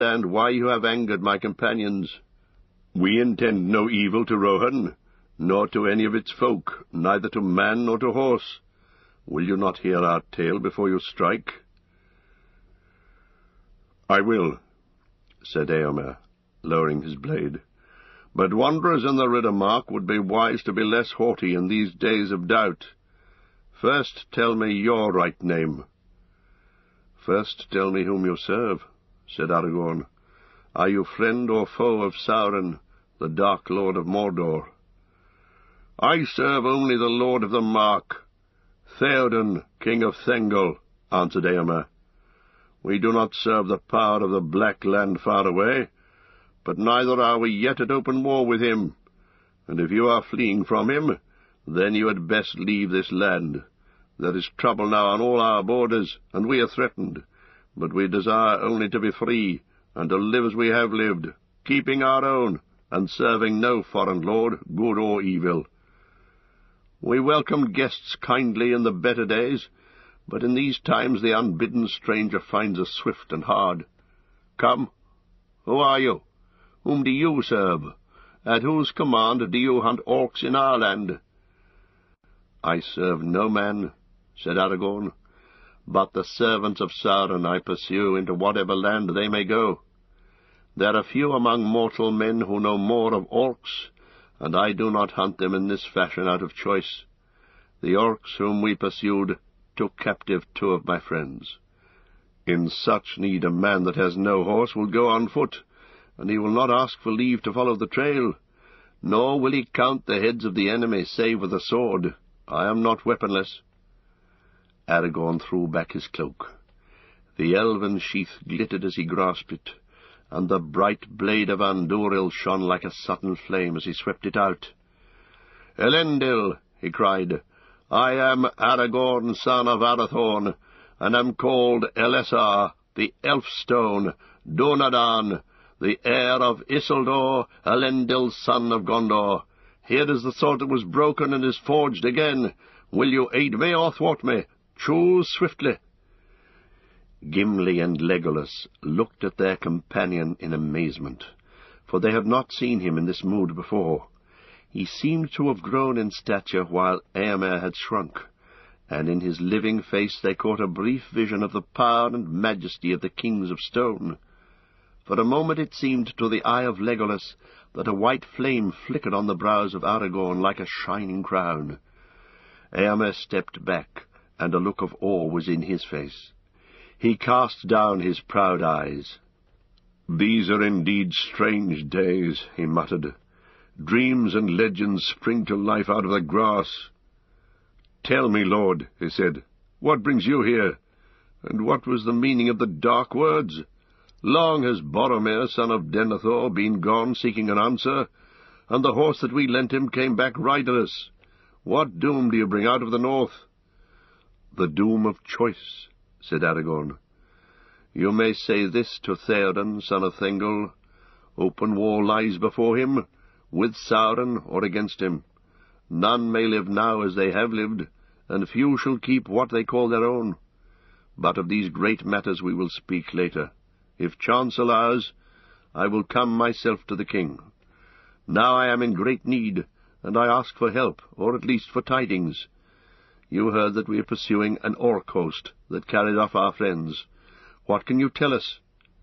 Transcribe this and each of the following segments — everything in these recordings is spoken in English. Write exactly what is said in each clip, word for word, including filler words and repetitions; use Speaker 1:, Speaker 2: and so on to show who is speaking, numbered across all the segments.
Speaker 1: understand why you have angered my companions. We intend no evil to Rohan, nor to any of its folk, neither to man nor to horse. Will you not hear our tale before you strike?" "I will," said Eomer, lowering his blade. "But wanderers in the Riddermark would be wise to be less haughty in these days of doubt. First tell me your right name." "First tell me whom you serve," said Aragorn. "Are you friend or foe of Sauron, the Dark Lord of Mordor?" "I serve only the Lord of the Mark, Theoden, King of Thengel," answered Eomer. "We do not serve the power of the Black Land far away, but neither are we yet at open war with him. And if you are fleeing from him, then you had best leave this land. There is trouble now on all our borders, and we are threatened, but we desire only to be free, and to live as we have lived, keeping our own, and serving no foreign lord, good or evil. We welcomed guests kindly in the better days, but in these times the unbidden stranger finds us swift and hard. Come, who are you? Whom do you serve? At whose command do you hunt orcs in our land?" "I serve no man," said Aragorn, "but the servants of Sauron I pursue into whatever land they may go. There are few among mortal men who know more of orcs, and I do not hunt them in this fashion out of choice. The orcs whom we pursued took captive two of my friends. In such need a man that has no horse will go on foot, and he will not ask for leave to follow the trail, nor will he count the heads of the enemy save with a sword. I am not weaponless." Aragorn threw back his cloak. The elven sheath glittered as he grasped it, and the bright blade of Andúril shone like a sudden flame as he swept it out. "Elendil," he cried, "I am Aragorn, son of Arathorn, and am called Elessar, the Elfstone, Dunedain, the heir of Isildur, Elendil, son of Gondor. Here is the sword that was broken and is forged again. Will you aid me or thwart me? Choose swiftly." Gimli and Legolas looked at their companion in amazement, for they had not seen him in this mood before. He seemed to have grown in stature while Éomer had shrunk, and in his living face they caught a brief vision of the power and majesty of the kings of stone. For a moment it seemed to the eye of Legolas that a white flame flickered on the brows of Aragorn like a shining crown. Éomer stepped back, and a look of awe was in his face. He cast down his proud eyes. "These are indeed strange days," he muttered. "Dreams and legends spring to life out of the grass." "Tell me, Lord," he said, "what brings you here? And what was the meaning of the dark words? Long has Boromir, son of Denethor, been gone seeking an answer, and the horse that we lent him came back riderless. What doom do you bring out of the north?" "The doom of choice," said Aragorn. "You may say this to Theoden, son of Thengel. Open war lies before him, with Sauron or against him. None may live now as they have lived, and few shall keep what they call their own. But of these great matters we will speak later. If chance allows, I will come myself to the king. Now I am in great need, and I ask for help, or at least for tidings. You heard that we are pursuing an orc host that carried off our friends. What can you tell us?"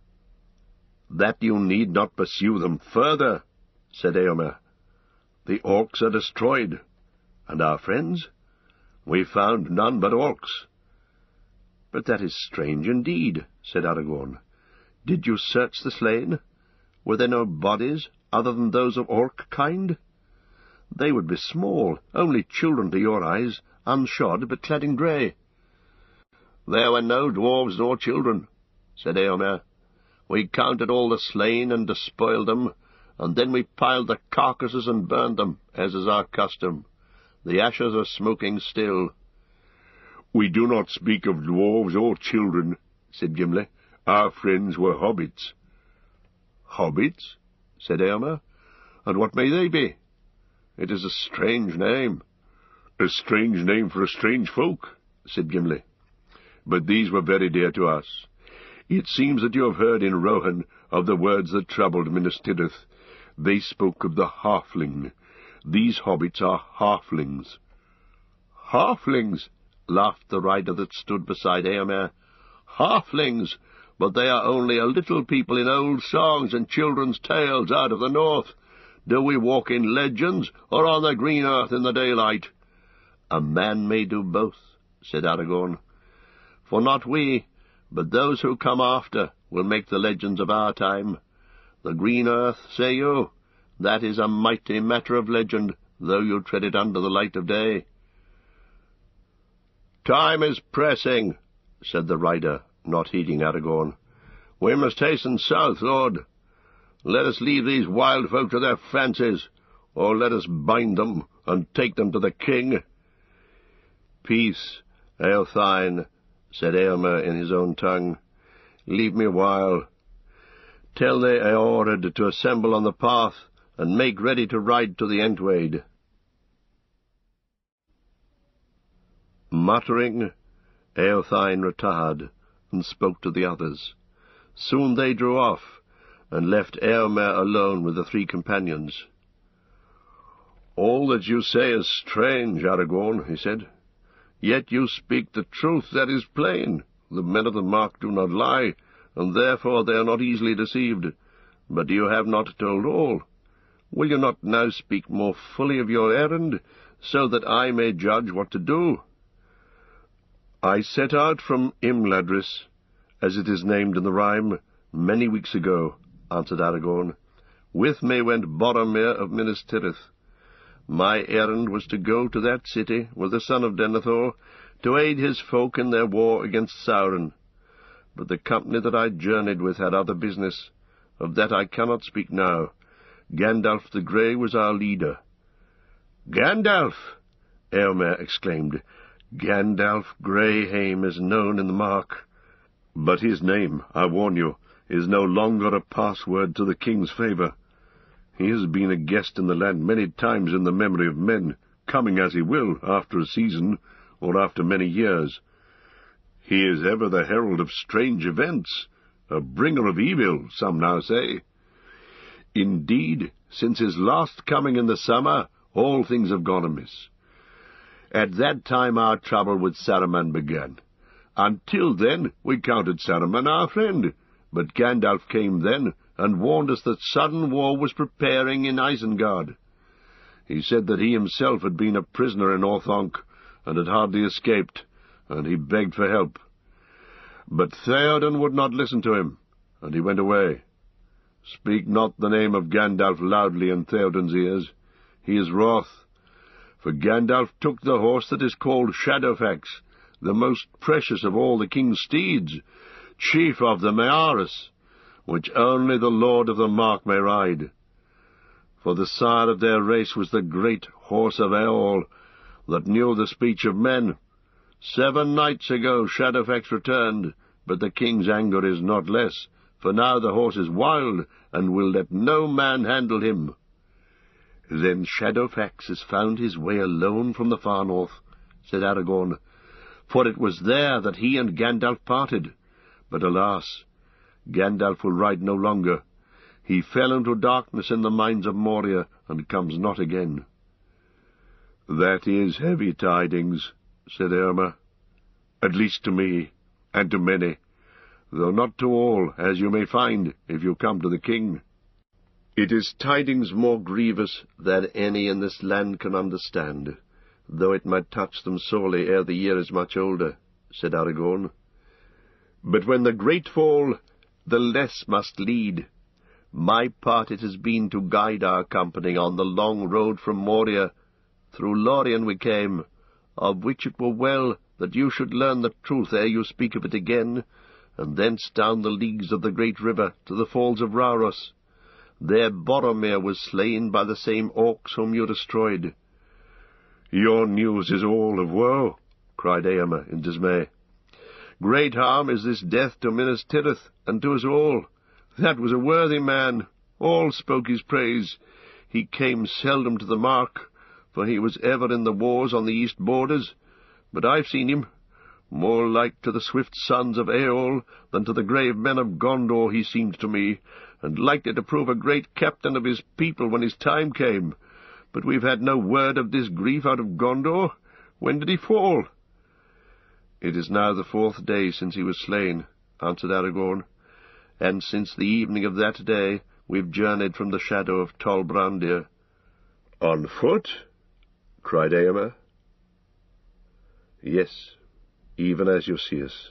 Speaker 1: "That you need not pursue them further," said Éomer. "The orcs are destroyed. And our friends? We found none but orcs." "But that is strange indeed," said Aragorn. "Did you search the slain? Were there no bodies other than those of orc kind? They would be small, only children to your eyes, unshod but clad in grey." "There were no dwarves nor children," said Éomer. "We counted all the slain and despoiled them, and then we piled the carcasses and burned them, as is our custom. The ashes are smoking still." "We do not speak of dwarves or children," said Gimli. "Our friends were hobbits." "Hobbits?" said Éomer. "And what may they be? It is a strange name." "A strange name for a strange folk," said Gimli. "But these were very dear to us. It seems that you have heard in Rohan of the words that troubled Minas Tirith. They spoke of the halfling. These hobbits are halflings." "Halflings?" laughed the rider that stood beside Eomer. "Halflings! But they are only a little people in old songs and children's tales out of the north. Do we walk in legends, or on the green earth in the daylight?" "A man may do both," said Aragorn. "For not we, but those who come after, will make the legends of our time. The green earth, say you? That is a mighty matter of legend, though you tread it under the light of day." "Time is pressing," said the rider, not heeding Aragorn. "We must hasten south, Lord. Let us leave these wild folk to their fancies, or let us bind them and take them to the king." "Peace, Eothine," said Eomer in his own tongue. "Leave me a while. Tell the Eored to assemble on the path, and make ready to ride to the Entwade." Muttering, Eothine retired, and spoke to the others. Soon they drew off, and left Eomer alone with the three companions. "All that you say is strange, Aragorn," he said. "Yet you speak the truth, that is plain. The men of the Mark do not lie, and therefore they are not easily deceived. But you have not told all. Will you not now speak more fully of your errand, so that I may judge what to do?" "I set out from Imladris, as it is named in the rhyme, many weeks ago," answered Aragorn. "With me went Boromir of Minas Tirith. My errand was to go to that city with the son of Denethor, to aid his folk in their war against Sauron. But the company that I journeyed with had other business. Of that I cannot speak now. Gandalf the Grey was our leader." "Gandalf!" Eomer exclaimed. "Gandalf Greyhaim is known in the Mark. But his name, I warn you, is no longer a password to the king's favour. He has been a guest in the land many times in the memory of men, coming as he will, after a season, or after many years. He is ever the herald of strange events, a bringer of evil, some now say. Indeed, since his last coming in the summer, all things have gone amiss. At that time our trouble with Saruman began. Until then we counted Saruman our friend, but Gandalf came then, and warned us that sudden war was preparing in Isengard. He said that he himself had been a prisoner in Orthanc, and had hardly escaped, and he begged for help. But Theoden would not listen to him, and he went away. Speak not the name of Gandalf loudly in Theoden's ears. He is wroth. For Gandalf took the horse that is called Shadowfax, the most precious of all the king's steeds, chief of the Mearas, which only the Lord of the Mark may ride. For the sire of their race was the great horse of Eorl, that knew the speech of men. Seven nights ago Shadowfax returned, but the king's anger is not less, for now the horse is wild, and will let no man handle him. Then Shadowfax has found his way alone from the far north, said Aragorn, for it was there that he and Gandalf parted. But alas, Gandalf will ride no longer. He fell into darkness in the mines of Moria, and comes not again. That is heavy tidings, said Eomer, at least to me, and to many, though not to all, as you may find, if you come to the king. It is tidings more grievous than any in this land can understand, though it might touch them sorely ere the year is much older, said Aragorn. But when the great fall, the less must lead. My part it has been to guide our company on the long road from Moria. Through Lorien we came, of which it were well that you should learn the truth ere you speak of it again, and thence down the leagues of the great river to the falls of Rauros. There Boromir was slain by the same orcs whom you destroyed. Your news is all of woe, cried Eomer in dismay. Great harm is this death to Minas Tirith, and to us all. That was a worthy man. All spoke his praise. He came seldom to the Mark, for he was ever in the wars on the east borders. But I've seen him. More like to the swift sons of Eol than to the grave men of Gondor he seemed to me, and likely to prove a great captain of his people when his time came. But we've had no word of this grief out of Gondor. When did he fall?" "It is now the fourth day since he was slain," answered Aragorn, "and since the evening of that day we've journeyed from the shadow of Tol Brandir." "On foot?" cried Eomer. "Yes, even as you see us."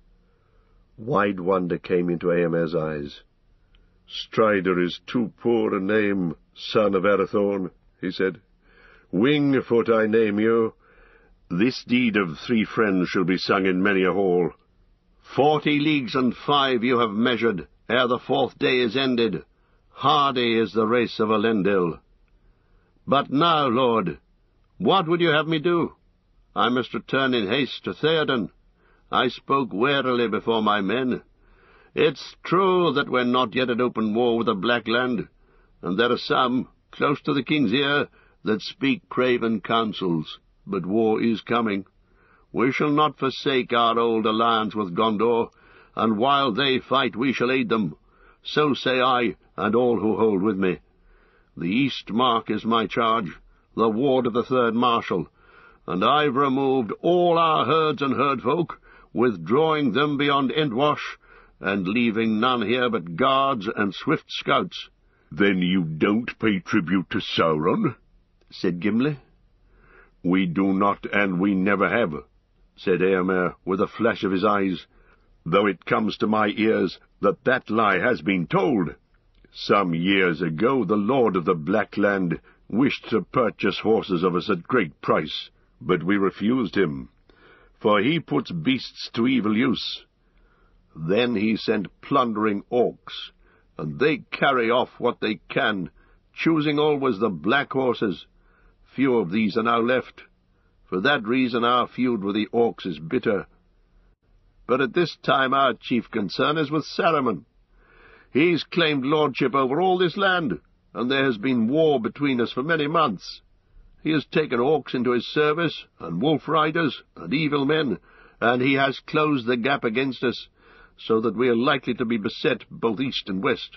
Speaker 1: Wide wonder came into Eomer's eyes. "Strider is too poor a name, son of Arathorn," he said. "Wing-foot I name you. This deed of three friends shall be sung in many a hall. Forty leagues and five you have measured, ere the fourth day is ended. Hardy is the race of Elendil. But now, lord, what would you have me do? I must return in haste to Theoden. I spoke warily before my men. It's true that we're not yet at open war with the Black Land, and there are some, close to the king's ear, that speak craven counsels, but war is coming. We shall not forsake our old alliance with Gondor, and while they fight we shall aid them. So say I, and all who hold with me. The East Mark is my charge, the ward of the Third Marshal, and I've removed all our herds and herdfolk, withdrawing them beyond Entwash, and leaving none here but guards and swift scouts." "Then you don't pay tribute to Sauron?" said Gimli. "We do not, and we never have," said Eomer, with a flash of his eyes, "though it comes to my ears that that lie has been told. Some years ago the Lord of the Black Land wished to purchase horses of us at great price, but we refused him, for he puts beasts to evil use. Then he sent plundering orcs, and they carry off what they can, choosing always the black horses. Few of these are now left. For that reason our feud with the orcs is bitter. But at this time our chief concern is with Saruman. He's claimed lordship over all this land, and there has been war between us for many months. He has taken orcs into his service, and wolf riders, and evil men, and he has closed the gap against us, so that we are likely to be beset both east and west.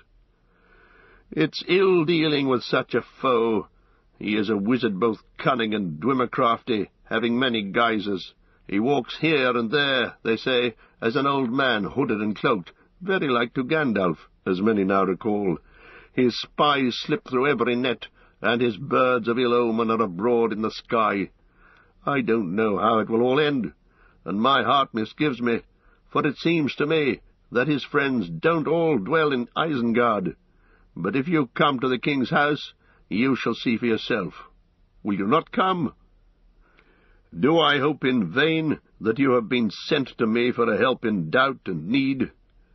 Speaker 1: It's ill dealing with such a foe. He is a wizard both cunning and dwimer-crafty, having many guises. He walks here and there, they say, as an old man hooded and cloaked, very like to Gandalf, as many now recall. His spies slip through every net, and his birds of ill omen are abroad in the sky. I don't know how it will all end, and my heart misgives me, for it seems to me that his friends don't all dwell in Isengard. But if you come to the king's house, you shall see for yourself. Will you not come? Do I hope in vain that you have been sent to me for a help in doubt and need?"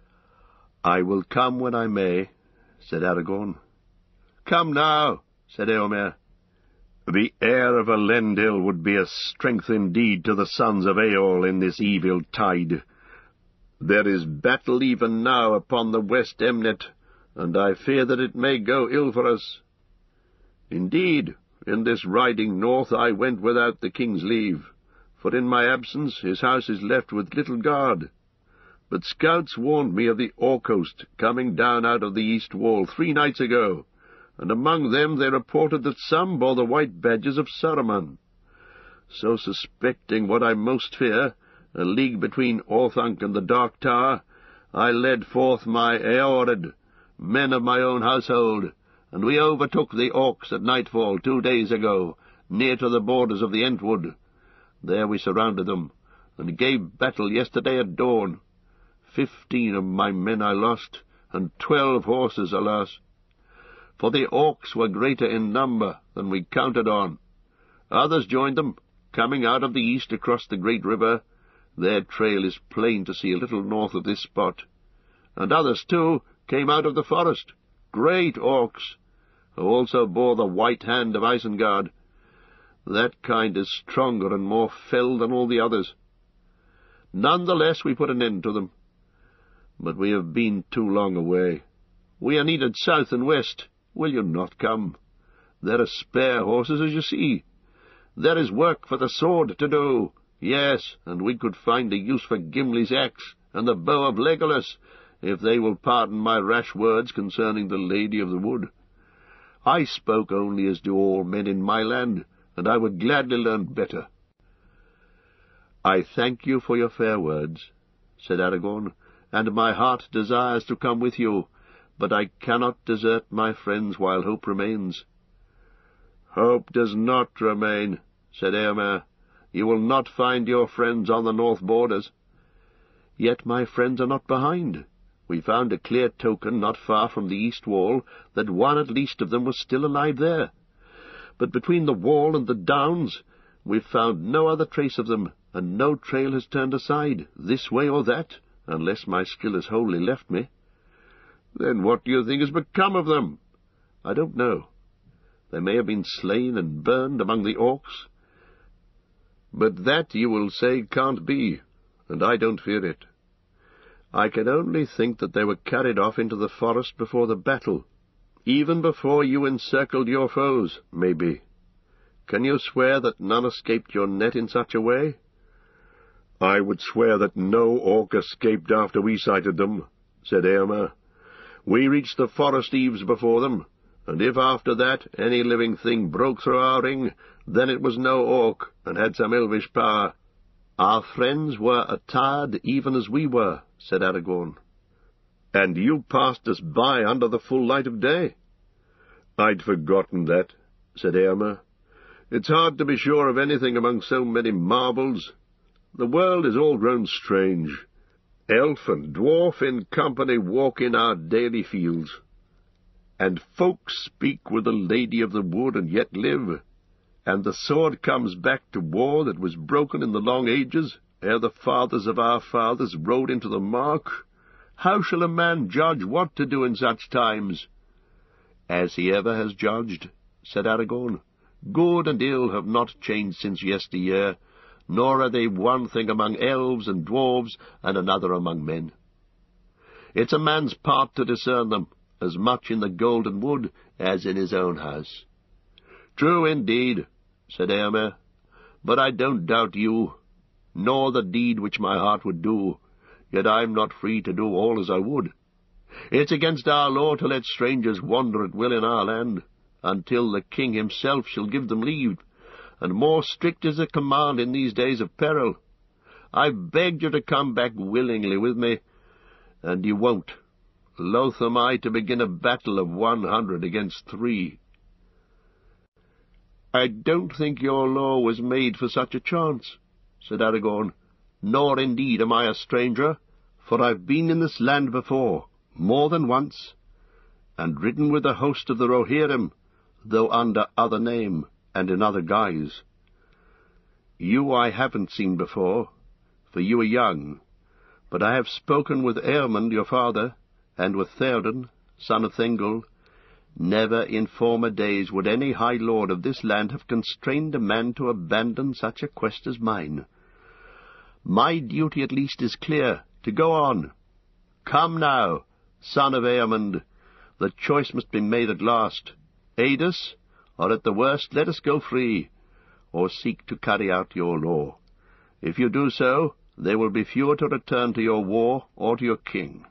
Speaker 1: "I will come when I may," said Aragorn. "Come now," said Eomer. "The heir of Elendil would be a strength indeed to the sons of Eol in this evil tide. There is battle even now upon the west Emnet, and I fear that it may go ill for us. Indeed, in this riding north I went without the king's leave, for in my absence his house is left with little guard. But scouts warned me of the Orc-host coming down out of the east wall three nights ago, and among them they reported that some bore the white badges of Saruman. So, suspecting what I most fear, a league between Orthanc and the Dark Tower, I led forth my Eored, men of my own household, and we overtook the Orcs at nightfall two days ago, near to the borders of the Entwood. There we surrounded them, and gave battle yesterday at dawn. Fifteen of my men I lost, and twelve horses, alas! For the Orcs were greater in number than we counted on. Others joined them, coming out of the east across the great river. Their trail is plain to see a little north of this spot. And others, too, came out of the forest, great Orcs, who also bore the white hand of Isengard. That kind is stronger and more fell than all the others. None the less we put an end to them. But we have been too long away. We are needed south and west. Will you not come? There are spare horses, as you see. There is work for the sword to do. Yes, and we could find a use for Gimli's axe and the bow of Legolas, if they will pardon my rash words concerning the Lady of the Wood. I spoke only as do all men in my land, and I would gladly learn better." "I thank you for your fair words," said Aragorn, "and my heart desires to come with you, but I cannot desert my friends while hope remains." "Hope does not remain," said Éomer. "You will not find your friends on the north borders." "Yet my friends are not behind. We found a clear token not far from the east wall that one at least of them was still alive there. But between the wall and the downs we've found no other trace of them, and no trail has turned aside, this way or that, unless my skill has wholly left me." "Then what do you think has become of them?" "I don't know. They may have been slain and burned among the orcs. But that, you will say, can't be, and I don't fear it. I can only think that they were carried off into the forest before the battle, even before you encircled your foes, maybe. Can you swear that none escaped your net in such a way?" "I would swear that no orc escaped after we sighted them," said Éomer. "We reached the forest eaves before them, and if after that any living thing broke through our ring, then it was no orc, and had some elvish power." "Our friends were attired even as we were," said Aragorn. "And you passed us by under the full light of day." "I'd forgotten that," said Éomer. "It's hard to be sure of anything among so many marbles. The world is all grown strange. Elf and dwarf in company walk in our daily fields, and folks speak with the Lady of the Wood and yet live, and the sword comes back to war that was broken in the long ages, ere the fathers of our fathers rode into the mark. How shall a man judge what to do in such times?" "As he ever has judged," said Aragorn. "Good and ill have not changed since yesteryear, nor are they one thing among elves and dwarves and another among men. It's a man's part to discern them, as much in the Golden Wood as in his own house." "True indeed," said Éomer, "but I don't doubt you, nor the deed which my heart would do, yet I'm not free to do all as I would. It's against our law to let strangers wander at will in our land, until the king himself shall give them leave, and more strict is the command in these days of peril. I've begged you to come back willingly with me, and you won't. Loath am I to begin a battle of one hundred against three." "I don't think your law was made for such a chance," said Aragorn, "nor indeed am I a stranger, for I've been in this land before, more than once, and ridden with the host of the Rohirrim, though under other name and in other guise. You I haven't seen before, for you are young, but I have spoken with Eärmund your father, and with Theoden, son of Thengel. Never in former days would any high lord of this land have constrained a man to abandon such a quest as mine. My duty at least is clear, to go on. Come now, son of Eärmund, the choice must be made at last. Aid us, or at the worst let us go free, or seek to carry out your law. If you do so, there will be fewer to return to your war or to your king."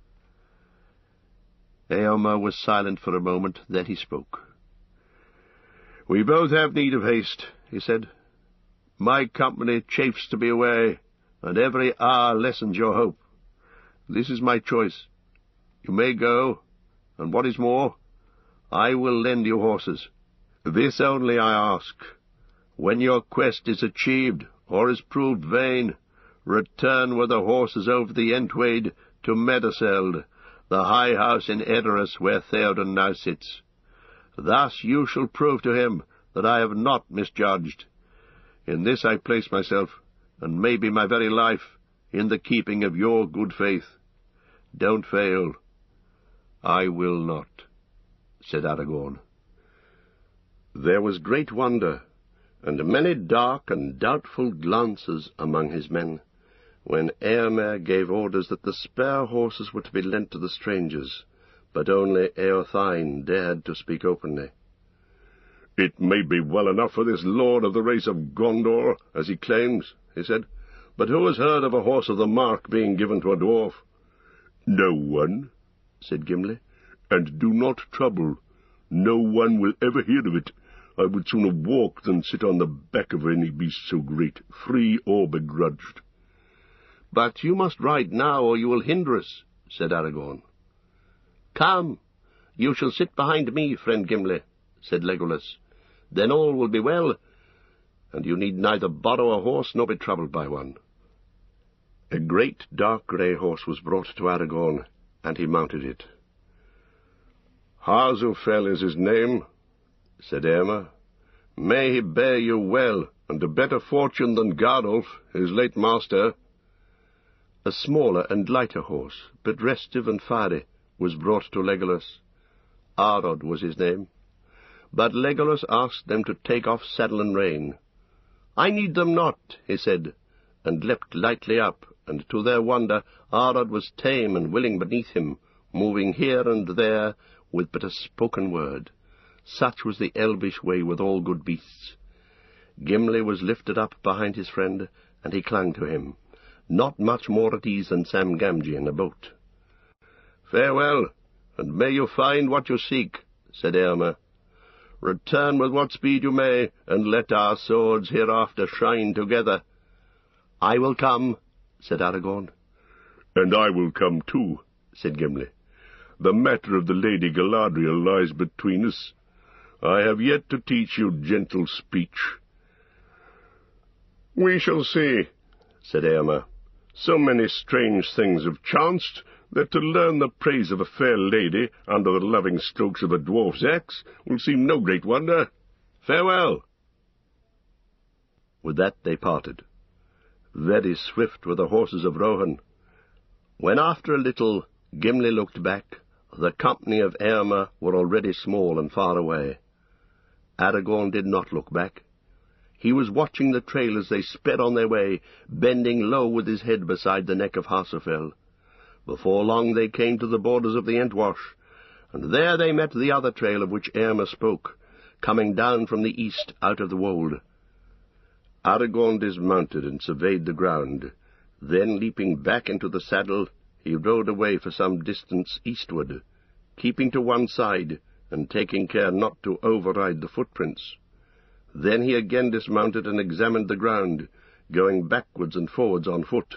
Speaker 1: Éomer was silent for a moment, then he spoke. "We both have need of haste," he said. "My company chafes to be away, and every hour lessens your hope. This is my choice. You may go, and what is more, I will lend you horses. This only I ask. When your quest is achieved, or is proved vain, return with the horses over the Entwade to Meduseld, the high house in Edoras where Theoden now sits. Thus you shall prove to him that I have not misjudged. In this I place myself, and maybe my very life, in the keeping of your good faith. Don't fail." "I will not," said Aragorn. There was great wonder, and many dark and doubtful glances among his men, when Éomer gave orders that the spare horses were to be lent to the strangers, but only Eothine dared to speak openly. "It may be well enough for this lord of the race of Gondor, as he claims," he said, "but who has heard of a horse of the mark being given to a dwarf?" "No one," said Gimli, "and do not trouble. No one will ever hear of it. I would sooner walk than sit on the back of any beast so great, free or begrudged." "But you must ride now, or you will hinder us," said Aragorn. "Come, you shall sit behind me, friend Gimli," said Legolas. "Then all will be well, and you need neither borrow a horse nor be troubled by one." A great dark grey horse was brought to Aragorn, and he mounted it. "Harzufel is his name," said Éomer. "May he bear you well, and to better fortune than Gardolf, his late master." A smaller and lighter horse, but restive and fiery, was brought to Legolas. Arod was his name. But Legolas asked them to take off saddle and rein. "I need them not," he said, and leapt lightly up, and to their wonder Arod was tame and willing beneath him, moving here and there with but a spoken word. Such was the elvish way with all good beasts. Gimli was lifted up behind his friend, and he clung to him, not much more at ease than Sam Gamgee in a boat. "Farewell, and may you find what you seek," said Éomer. "Return with what speed you may, and let our swords hereafter shine together." "I will come," said Aragorn. "And I will come too," said Gimli. "The matter of the Lady Galadriel lies between us. I have yet to teach you gentle speech." "We shall see," said Éomer. "So many strange things have chanced, that to learn the praise of a fair lady under the loving strokes of a dwarf's axe will seem no great wonder. Farewell." With that they parted. Very swift were the horses of Rohan. When after a little Gimli looked back, the company of Éomer were already small and far away. Aragorn did not look back. He was watching the trail as they sped on their way, bending low with his head beside the neck of Harsofel. Before long they came to the borders of the Entwash, and there they met the other trail of which Éomer spoke, coming down from the east out of the wold. Aragorn dismounted and surveyed the ground. Then, leaping back into the saddle, he rode away for some distance eastward, keeping to one side and taking care not to override the footprints. Then he again dismounted and examined the ground, going backwards and forwards on foot.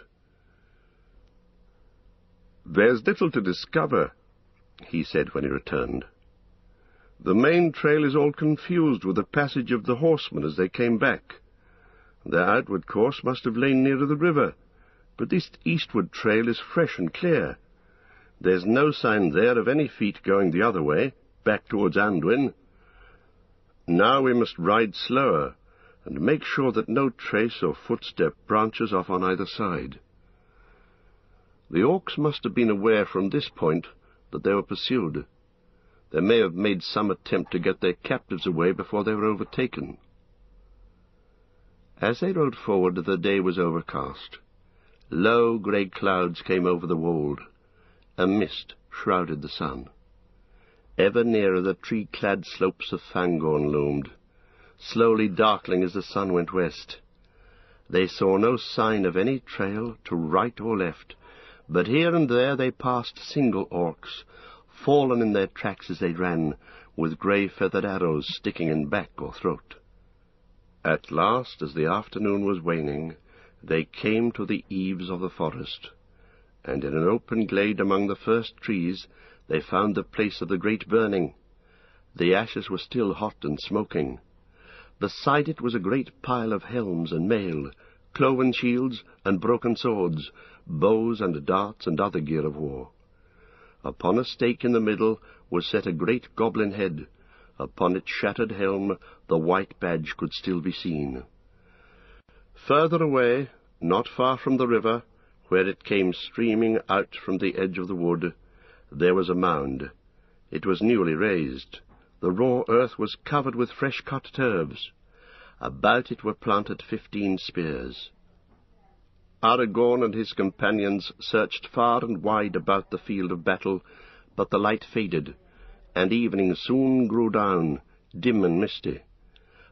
Speaker 1: "There's little to discover," he said when he returned. "The main trail is all confused with the passage of the horsemen as they came back. Their outward course must have lain nearer the river, but this eastward trail is fresh and clear. There's no sign there of any feet going the other way, back towards Anduin. Now we must ride slower, and make sure that no trace or footstep branches off on either side. The orcs must have been aware from this point that they were pursued. They may have made some attempt to get their captives away before they were overtaken." As they rode forward, the day was overcast. Low grey clouds came over the wold. A mist shrouded the sun. Ever nearer the tree-clad slopes of Fangorn loomed, slowly darkling as the sun went west. They saw no sign of any trail to right or left, but here and there they passed single orcs, fallen in their tracks as they ran, with grey feathered arrows sticking in back or throat. At last, as the afternoon was waning, they came to the eaves of the forest, and in an open glade among the first trees they found the place of the great burning. The ashes were still hot and smoking. Beside it was a great pile of helms and mail, cloven shields and broken swords, bows and darts and other gear of war. Upon a stake in the middle was set a great goblin head. Upon its shattered helm the white badge could still be seen. Further away, not far from the river, where it came streaming out from the edge of the wood, there was a mound. It was newly raised. The raw earth was covered with fresh-cut turves. About it were planted fifteen spears. Aragorn and his companions searched far and wide about the field of battle, but the light faded, and evening soon grew down, dim and misty,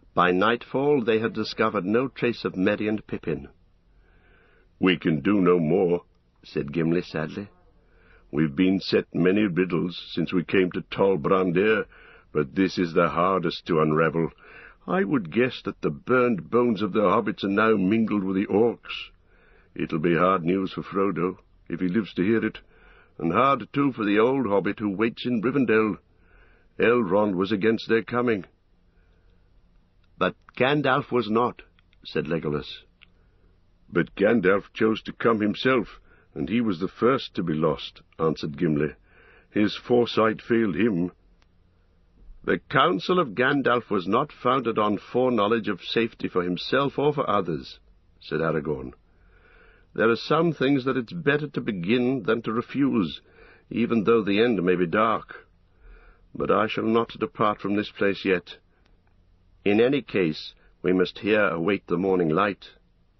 Speaker 2: By nightfall they had discovered no trace of Merry and Pippin.
Speaker 1: "We can do no more," said Gimli sadly. "We've been set many riddles since we came to Tol Brandir, but this is the hardest to unravel. I would guess that the burned bones of the hobbits are now mingled with the orcs. It'll be hard news for Frodo, if he lives to hear it, and hard, too, for the old hobbit who waits in Rivendell. Elrond was against their coming."
Speaker 2: "But Gandalf was not," said Legolas.
Speaker 1: "But Gandalf chose to come himself, and he was the first to be lost," answered Gimli. "His foresight failed him."
Speaker 2: "The counsel of Gandalf was not founded on foreknowledge of safety for himself or for others," said Aragorn. "There are some things that it's better to begin than to refuse, even though the end may be dark. But I shall not depart from this place yet. In any case, we must here await the morning light."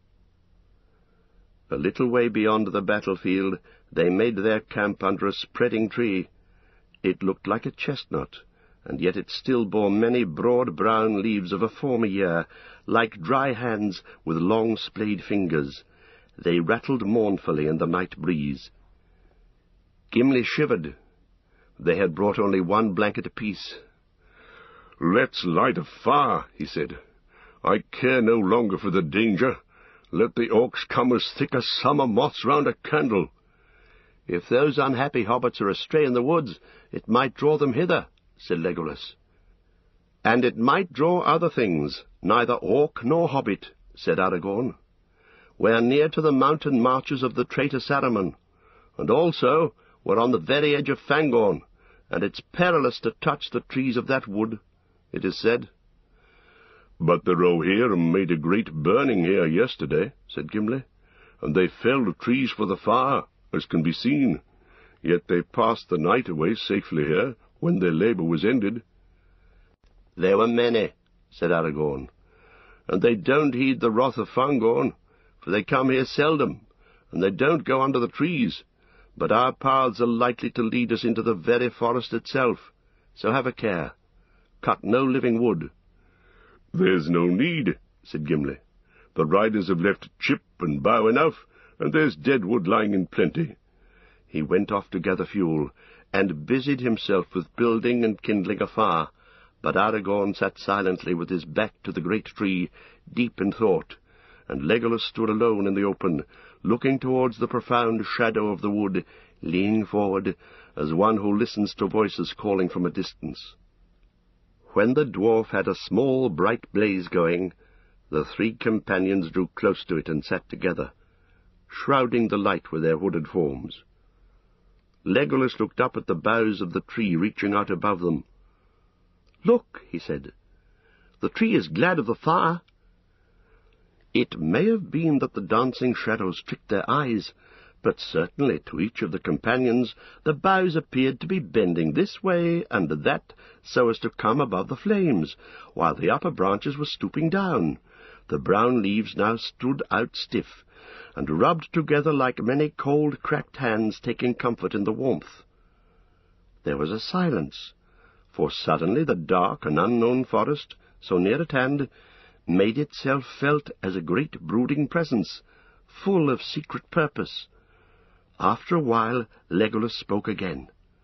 Speaker 2: A little way beyond the battlefield they made their camp under a spreading tree. It looked like a chestnut, and yet it still bore many broad brown leaves of a former year, like dry hands with long splayed fingers. They rattled mournfully in the night breeze. Gimli shivered. They had brought only one blanket apiece.
Speaker 1: "Let's light a fire," he said. "I care no longer for the danger. Let the orcs come as thick as summer moths round a candle."
Speaker 2: "If those unhappy hobbits are astray in the woods, it might draw them hither," said Legolas. "And it might draw other things, neither orc nor hobbit," said Aragorn. "We're near to the mountain marches of the traitor Saruman, and also we're on the very edge of Fangorn, and it's perilous to touch the trees of that wood, it is said."
Speaker 1: "But the Rohirrim made a great burning here yesterday," said Gimli, "and they felled trees for the fire, as can be seen. Yet they passed the night away safely here, when their labour was ended."
Speaker 2: "There were many," said Aragorn, "and they don't heed the wrath of Fangorn, for they come here seldom, and they don't go under the trees, but our paths are likely to lead us into the very forest itself, so have a care. Cut no living wood."
Speaker 1: "There's no need," said Gimli. "The riders have left chip and bough enough, and there's dead wood lying in plenty."
Speaker 2: He went off to gather fuel, and busied himself with building and kindling a fire, but Aragorn sat silently with his back to the great tree, deep in thought, and Legolas stood alone in the open, looking towards the profound shadow of the wood, leaning forward, as one who listens to voices calling from a distance. When the dwarf had a small bright blaze going, the three companions drew close to it and sat together, shrouding the light with their hooded forms. Legolas looked up at the boughs of the tree reaching out above them. "Look," he said, "the tree is glad of the fire." It may have been that the dancing shadows tricked their eyes, but certainly to each of the companions the boughs appeared to be bending this way and that so as to come above the flames, while the upper branches were stooping down. The brown leaves now stood out stiff, and rubbed together like many cold, cracked hands taking comfort in the warmth. There was a silence, for suddenly the dark and unknown forest, so near at hand, made itself felt as a great brooding presence, full of secret purpose. After a while Legolas spoke again.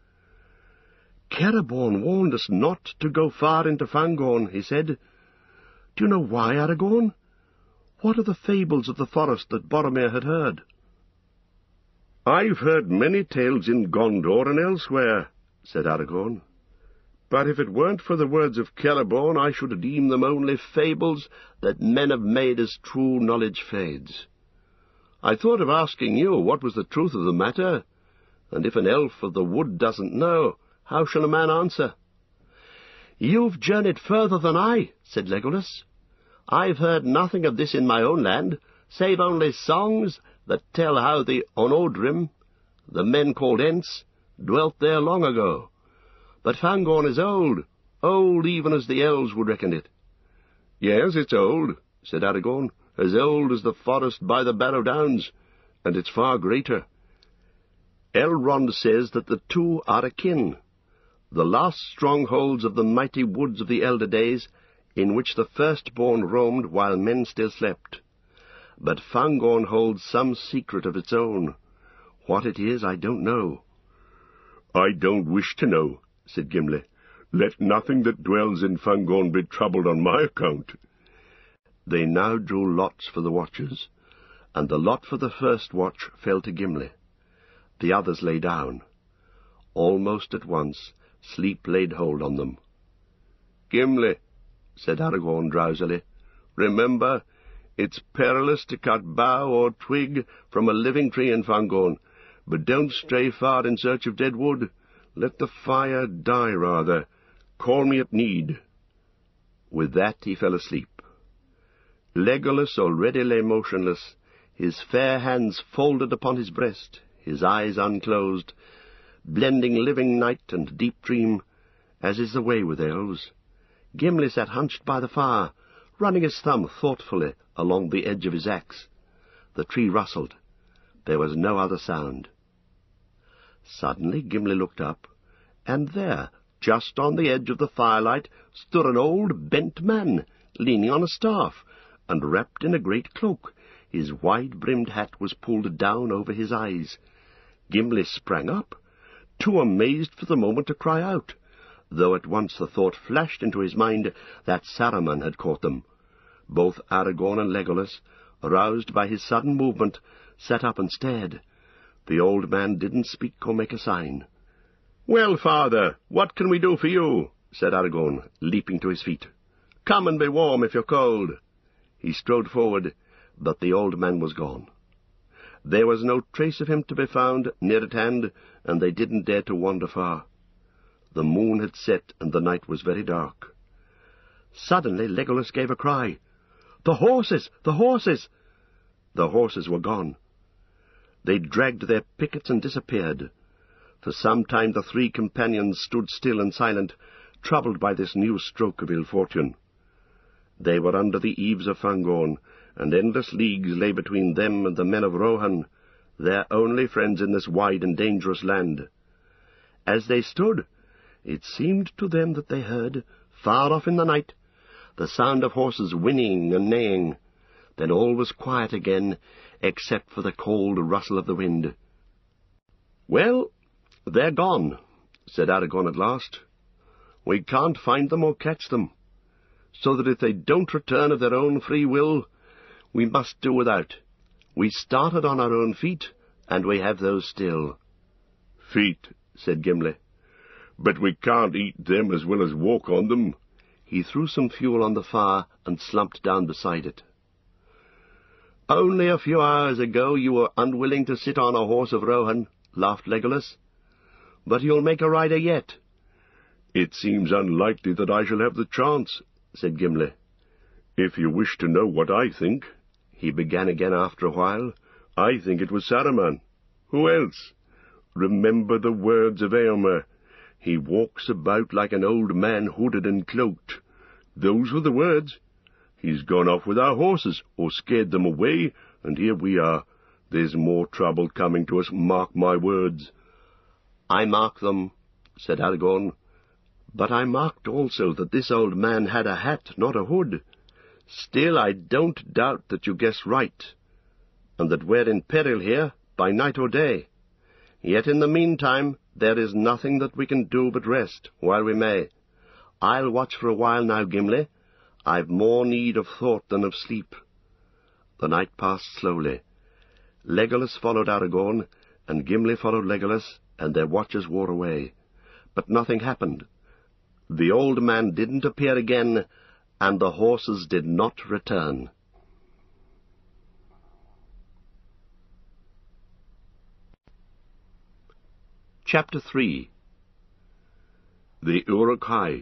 Speaker 2: "Celeborn warned us not to go far into Fangorn," he said. "Do you know why, Aragorn? What are the fables of the forest that Boromir had heard?"
Speaker 1: "I've heard many tales in Gondor and elsewhere," said Aragorn. "But if it weren't for the words of Celeborn, I should deem them only fables that men have made as true knowledge fades. I thought of asking you what was the truth of the matter, and if an elf of the wood doesn't know, how shall a man answer?" "You've journeyed further than I," said Legolas. "I've heard nothing of this in my own land, save only songs that tell how the Onodrim, the men called Ents, dwelt there long ago. But Fangorn is old, old even as the elves would reckon it." "Yes, it's old," said Aragorn, "as old as the forest by the Barrow Downs, and it's far greater. Elrond says that the two are akin. The last strongholds of the mighty woods of the elder days,
Speaker 2: in which the firstborn roamed while men still slept. But Fangorn holds some secret of its own. What it is, I don't know."
Speaker 1: "I don't wish to know," said Gimli. "Let nothing that dwells in Fangorn be troubled on my account."
Speaker 2: They now drew lots for the watches, and the lot for the first watch fell to Gimli. The others lay down. Almost at once sleep laid hold on them.
Speaker 1: "Gimli," said Aragorn drowsily, "remember, it's perilous to cut bough or twig from a living tree in Fangorn, but don't stray far in search of dead wood. Let the fire die, rather. Call me at need."
Speaker 2: With that he fell asleep. Legolas already lay motionless, his fair hands folded upon his breast, his eyes unclosed, blending living night and deep dream, as is the way with elves. Gimli sat hunched by the fire, running his thumb thoughtfully along the edge of his axe. The tree rustled. There was no other sound. Suddenly Gimli looked up, and there, just on the edge of the firelight, stood an old bent man, leaning on a staff, and wrapped in a great cloak. His wide-brimmed hat was pulled down over his eyes. Gimli sprang up, too amazed for the moment to cry out, though at once the thought flashed into his mind that Saruman had caught them. Both Aragorn and Legolas, aroused by his sudden movement, sat up and stared. The old man didn't speak or make a sign.
Speaker 1: "Well, father, what can we do for you?" said Aragorn, leaping to his feet. "Come and be warm if you're cold."
Speaker 2: He strode forward, but the old man was gone. There was no trace of him to be found near at hand, and they didn't dare to wander far. The moon had set, and the night was very dark. Suddenly Legolas gave a cry. "The horses! The horses!" The horses were gone. They dragged their pickets and disappeared. For some time the three companions stood still and silent, troubled by this new stroke of ill fortune. They were under the eaves of Fangorn, and endless leagues lay between them and the men of Rohan, their only friends in this wide and dangerous land. As they stood, it seemed to them that they heard, far off in the night, the sound of horses whinnying and neighing. Then all was quiet again, except for the cold rustle of the wind. "Well, they're gone," said Aragorn at last. "We can't find them or catch them, so that if they don't return of their own free will, we must do without. We started on our own feet, and we have those still."
Speaker 1: "Feet," said Gimli. "But we can't eat them as well as walk on them."
Speaker 2: He threw some fuel on the fire and slumped down beside it. "Only a few hours ago you were unwilling to sit on a horse of Rohan," laughed Legolas. "But you'll make a rider yet."
Speaker 1: "It seems unlikely that I shall have the chance," said Gimli. "If you wish to know what I think," he began again after a while, "I think it was Saruman. Who else? Remember the words of Éomer. He walks about like an old man hooded and cloaked. Those were the words. He's gone off with our horses, or scared them away, and here we are. There's more trouble coming to us, mark my words." "I mark them," said Aragorn. "But I marked also that this old man had a hat, not a hood. Still, I don't doubt that you guess right, and that we're in peril here, by night or day. Yet in the meantime there is nothing that we can do but rest, while we may. I'll watch for a while now, Gimli. I've more need of thought than of sleep." The night passed slowly. Legolas followed Aragorn, and Gimli followed Legolas, and their watches wore away. But nothing happened. The old man didn't appear again, and the horses did not return. Chapter three. The Uruk-hai.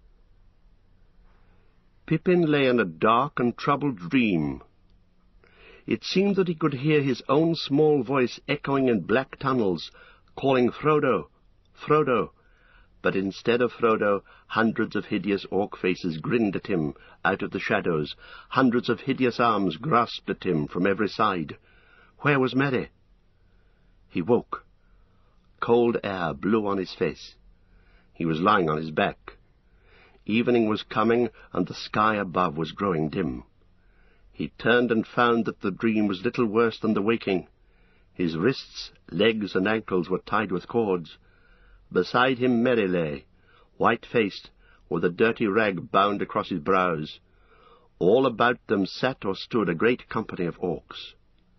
Speaker 1: Pippin lay in a dark and troubled dream. It seemed that he could hear his own small voice echoing in black tunnels, calling Frodo, Frodo. But instead of Frodo, hundreds of hideous orc faces grinned at him out of the shadows. Hundreds of hideous arms grasped at him from every side. Where was Merry? He woke. Cold air blew on his face. He was lying on his back.
Speaker 2: Evening was coming, and the sky above was growing dim. He turned and found that the dream was little worse than the waking. His wrists, legs, and ankles were tied with cords. Beside him Merry lay, white-faced, with a dirty rag bound across his brows. All about them sat or stood a great company of orcs.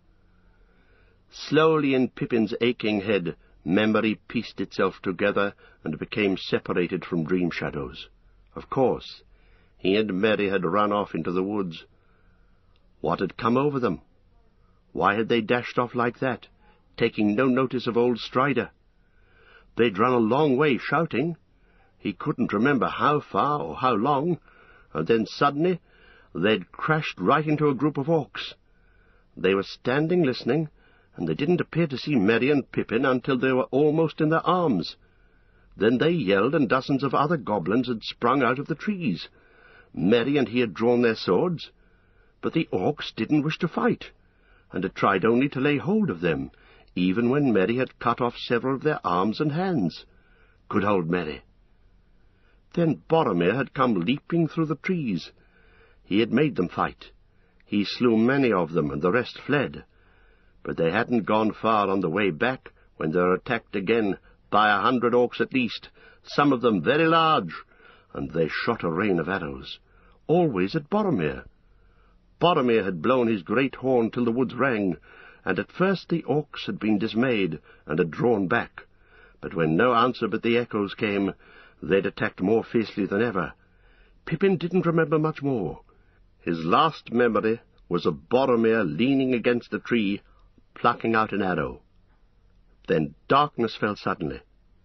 Speaker 2: Slowly in Pippin's aching head memory pieced itself together and became separated from dream shadows. Of course, he and Merry had run off into the woods. What had come over them? Why had they dashed off like that, taking no notice of old Strider? They'd run a long way shouting. He couldn't remember how far or how long, and then suddenly they'd crashed right into a group of orcs. They were standing listening, and they didn't appear to see Merry and Pippin until they were almost in their arms. Then they yelled, and dozens of other goblins had sprung out of the trees. Merry and he had drawn their swords, but the orcs didn't wish to fight, and had tried only to lay hold of them, even when Merry had cut off several of their arms and hands. Good old Merry! Then Boromir had come leaping through the trees. He had made them fight. He slew many of them, and the rest fled. But they hadn't gone far on the way back when they were attacked again by a hundred orcs at least, some of them very large, and they shot a rain of arrows, always at Boromir. Boromir had blown his great horn till the woods rang, and at first the orcs had been dismayed and had drawn back. But when no answer but the echoes came, they'd attacked more fiercely than ever. Pippin didn't remember much more. His last memory was of Boromir leaning against a tree, plucking out an arrow. Then darkness fell suddenly.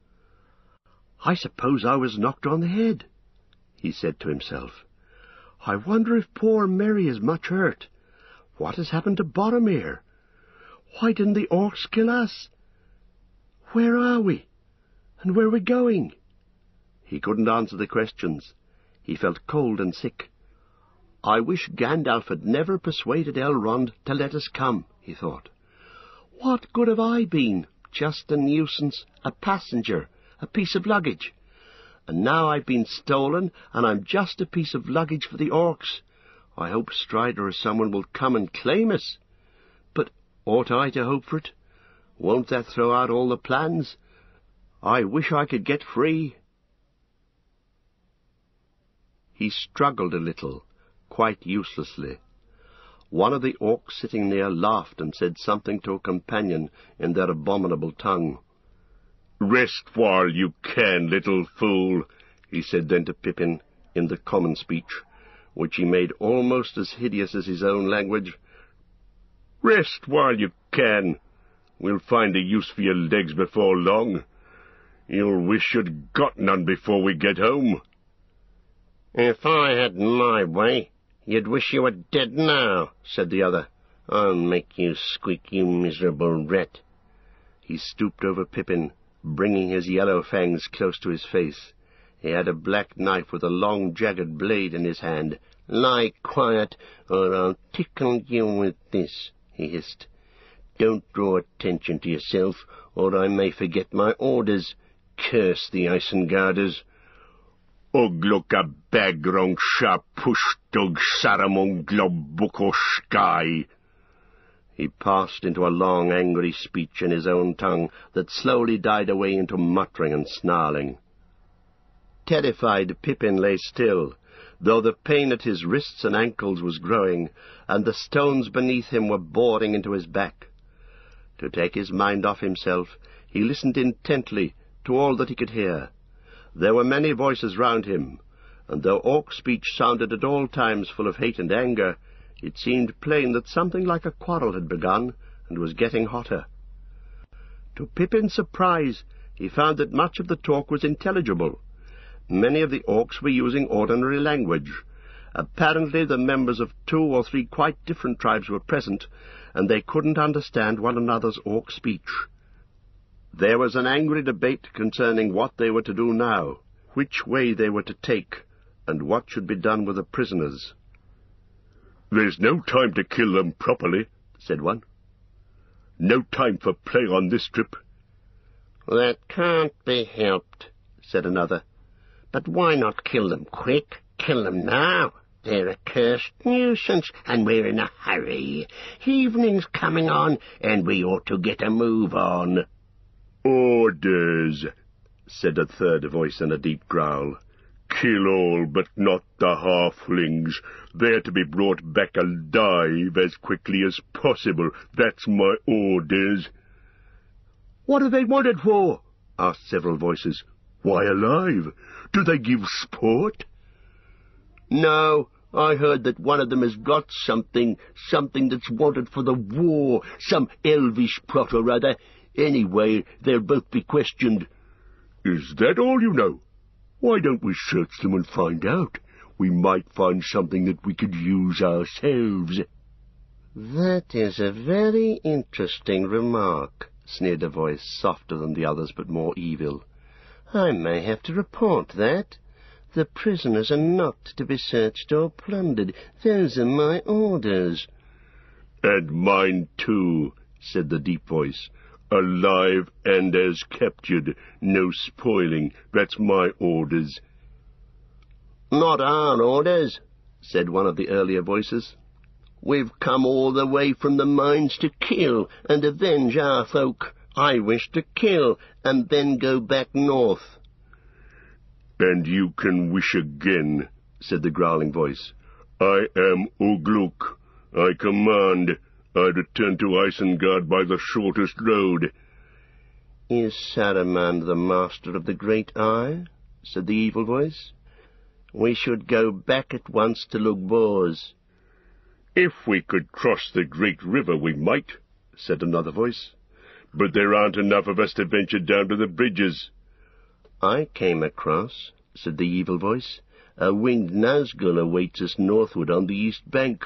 Speaker 2: "I suppose I was knocked on the head," he said to himself. "I wonder if poor Merry is much hurt. What has happened to Boromir? Why didn't the orcs kill us? Where are we? And where are we going?" He couldn't answer the questions. He felt cold and sick. "I wish Gandalf had never persuaded Elrond to let us come," he thought. "What good have I been? Just a nuisance, a passenger, a piece of luggage. And now I've been stolen, and I'm just a piece of luggage for the orcs. I hope Strider or someone will come and claim us. But ought I to hope for it? Won't that throw out all the plans? I wish I could get free." He struggled a little, quite uselessly. One of the orcs sitting near laughed and said something to a companion in their abominable tongue.
Speaker 1: "Rest while you can, little fool," he said then to Pippin in the common speech, which he made almost as hideous as his own language. "Rest while you can. We'll find a use for your legs before long. You'll wish you'd got none before we get home."
Speaker 2: "If I had my way, you'd wish you were dead now," said the other. "I'll make you squeak, you miserable rat." He stooped over Pippin, bringing his yellow fangs close to his face. He had a black knife with a long, jagged blade in his hand. "Lie quiet, or I'll tickle you with this," he hissed. "Don't draw attention to yourself, or I may forget my orders. Curse the Isengarders."
Speaker 1: "Ugloka bagrong sha pushtug saramong globbuko sky."
Speaker 2: He passed into a long, angry speech in his own tongue that slowly died away into muttering and snarling. Terrified, Pippin lay still, though the pain at his wrists and ankles was growing, and the stones beneath him were boring into his back. To take his mind off himself, he listened intently to all that he could hear. There were many voices round him, and though orc speech sounded at all times full of hate and anger, it seemed plain that something like a quarrel had begun and was getting hotter. To Pippin's surprise, he found that much of the talk was intelligible. Many of the orcs were using ordinary language. Apparently the members of two or three quite different tribes were present, and they couldn't understand one another's orc speech. There was an angry debate concerning what they were to do now, which way they were to take, and what should be done with the prisoners.
Speaker 1: "There's no time to kill them properly," said one. "No time for play on this trip."
Speaker 2: "That can't be helped," said another. But why not kill them quick? Kill them now. They're a cursed nuisance, and we're in a hurry. Evening's coming on, and we ought to get a move on."
Speaker 1: "Orders," said a third voice in a deep growl. "Kill all, but not the halflings. They're to be brought back alive as quickly as possible. That's my orders."
Speaker 2: "What are they wanted for?" asked several voices.
Speaker 1: "Why alive? Do they give sport?"
Speaker 2: "No, I heard that one of them has got something, something that's wanted for the war, some elvish plot or other. Anyway, they'll both be questioned."
Speaker 1: "Is that all you know? Why don't we search them and find out? We might find something that we could use ourselves."
Speaker 2: "That is a very interesting remark," sneered a voice, softer than the others but more evil. "I may have to report that. The prisoners are not to be searched or plundered. Those are my orders."
Speaker 1: "And mine too," said the deep voice. "Alive and as captured. No spoiling. That's my orders."
Speaker 2: "Not our orders," said one of the earlier voices. "We've come all the way from the mines to kill and avenge our folk. I wish to kill and then go back north."
Speaker 1: "And you can wish again," said the growling voice. "I am Ugluk. I command. I return to Isengard by the shortest road."
Speaker 2: "Is Saruman the master of the Great Eye?" said the evil voice. "We should go back at once to Lugbors."
Speaker 1: "If we could cross the great river, we might," said another voice. "But there aren't enough of us to venture down to the bridges."
Speaker 2: "I came across," said the evil voice. "A winged Nazgul awaits us northward on the east bank."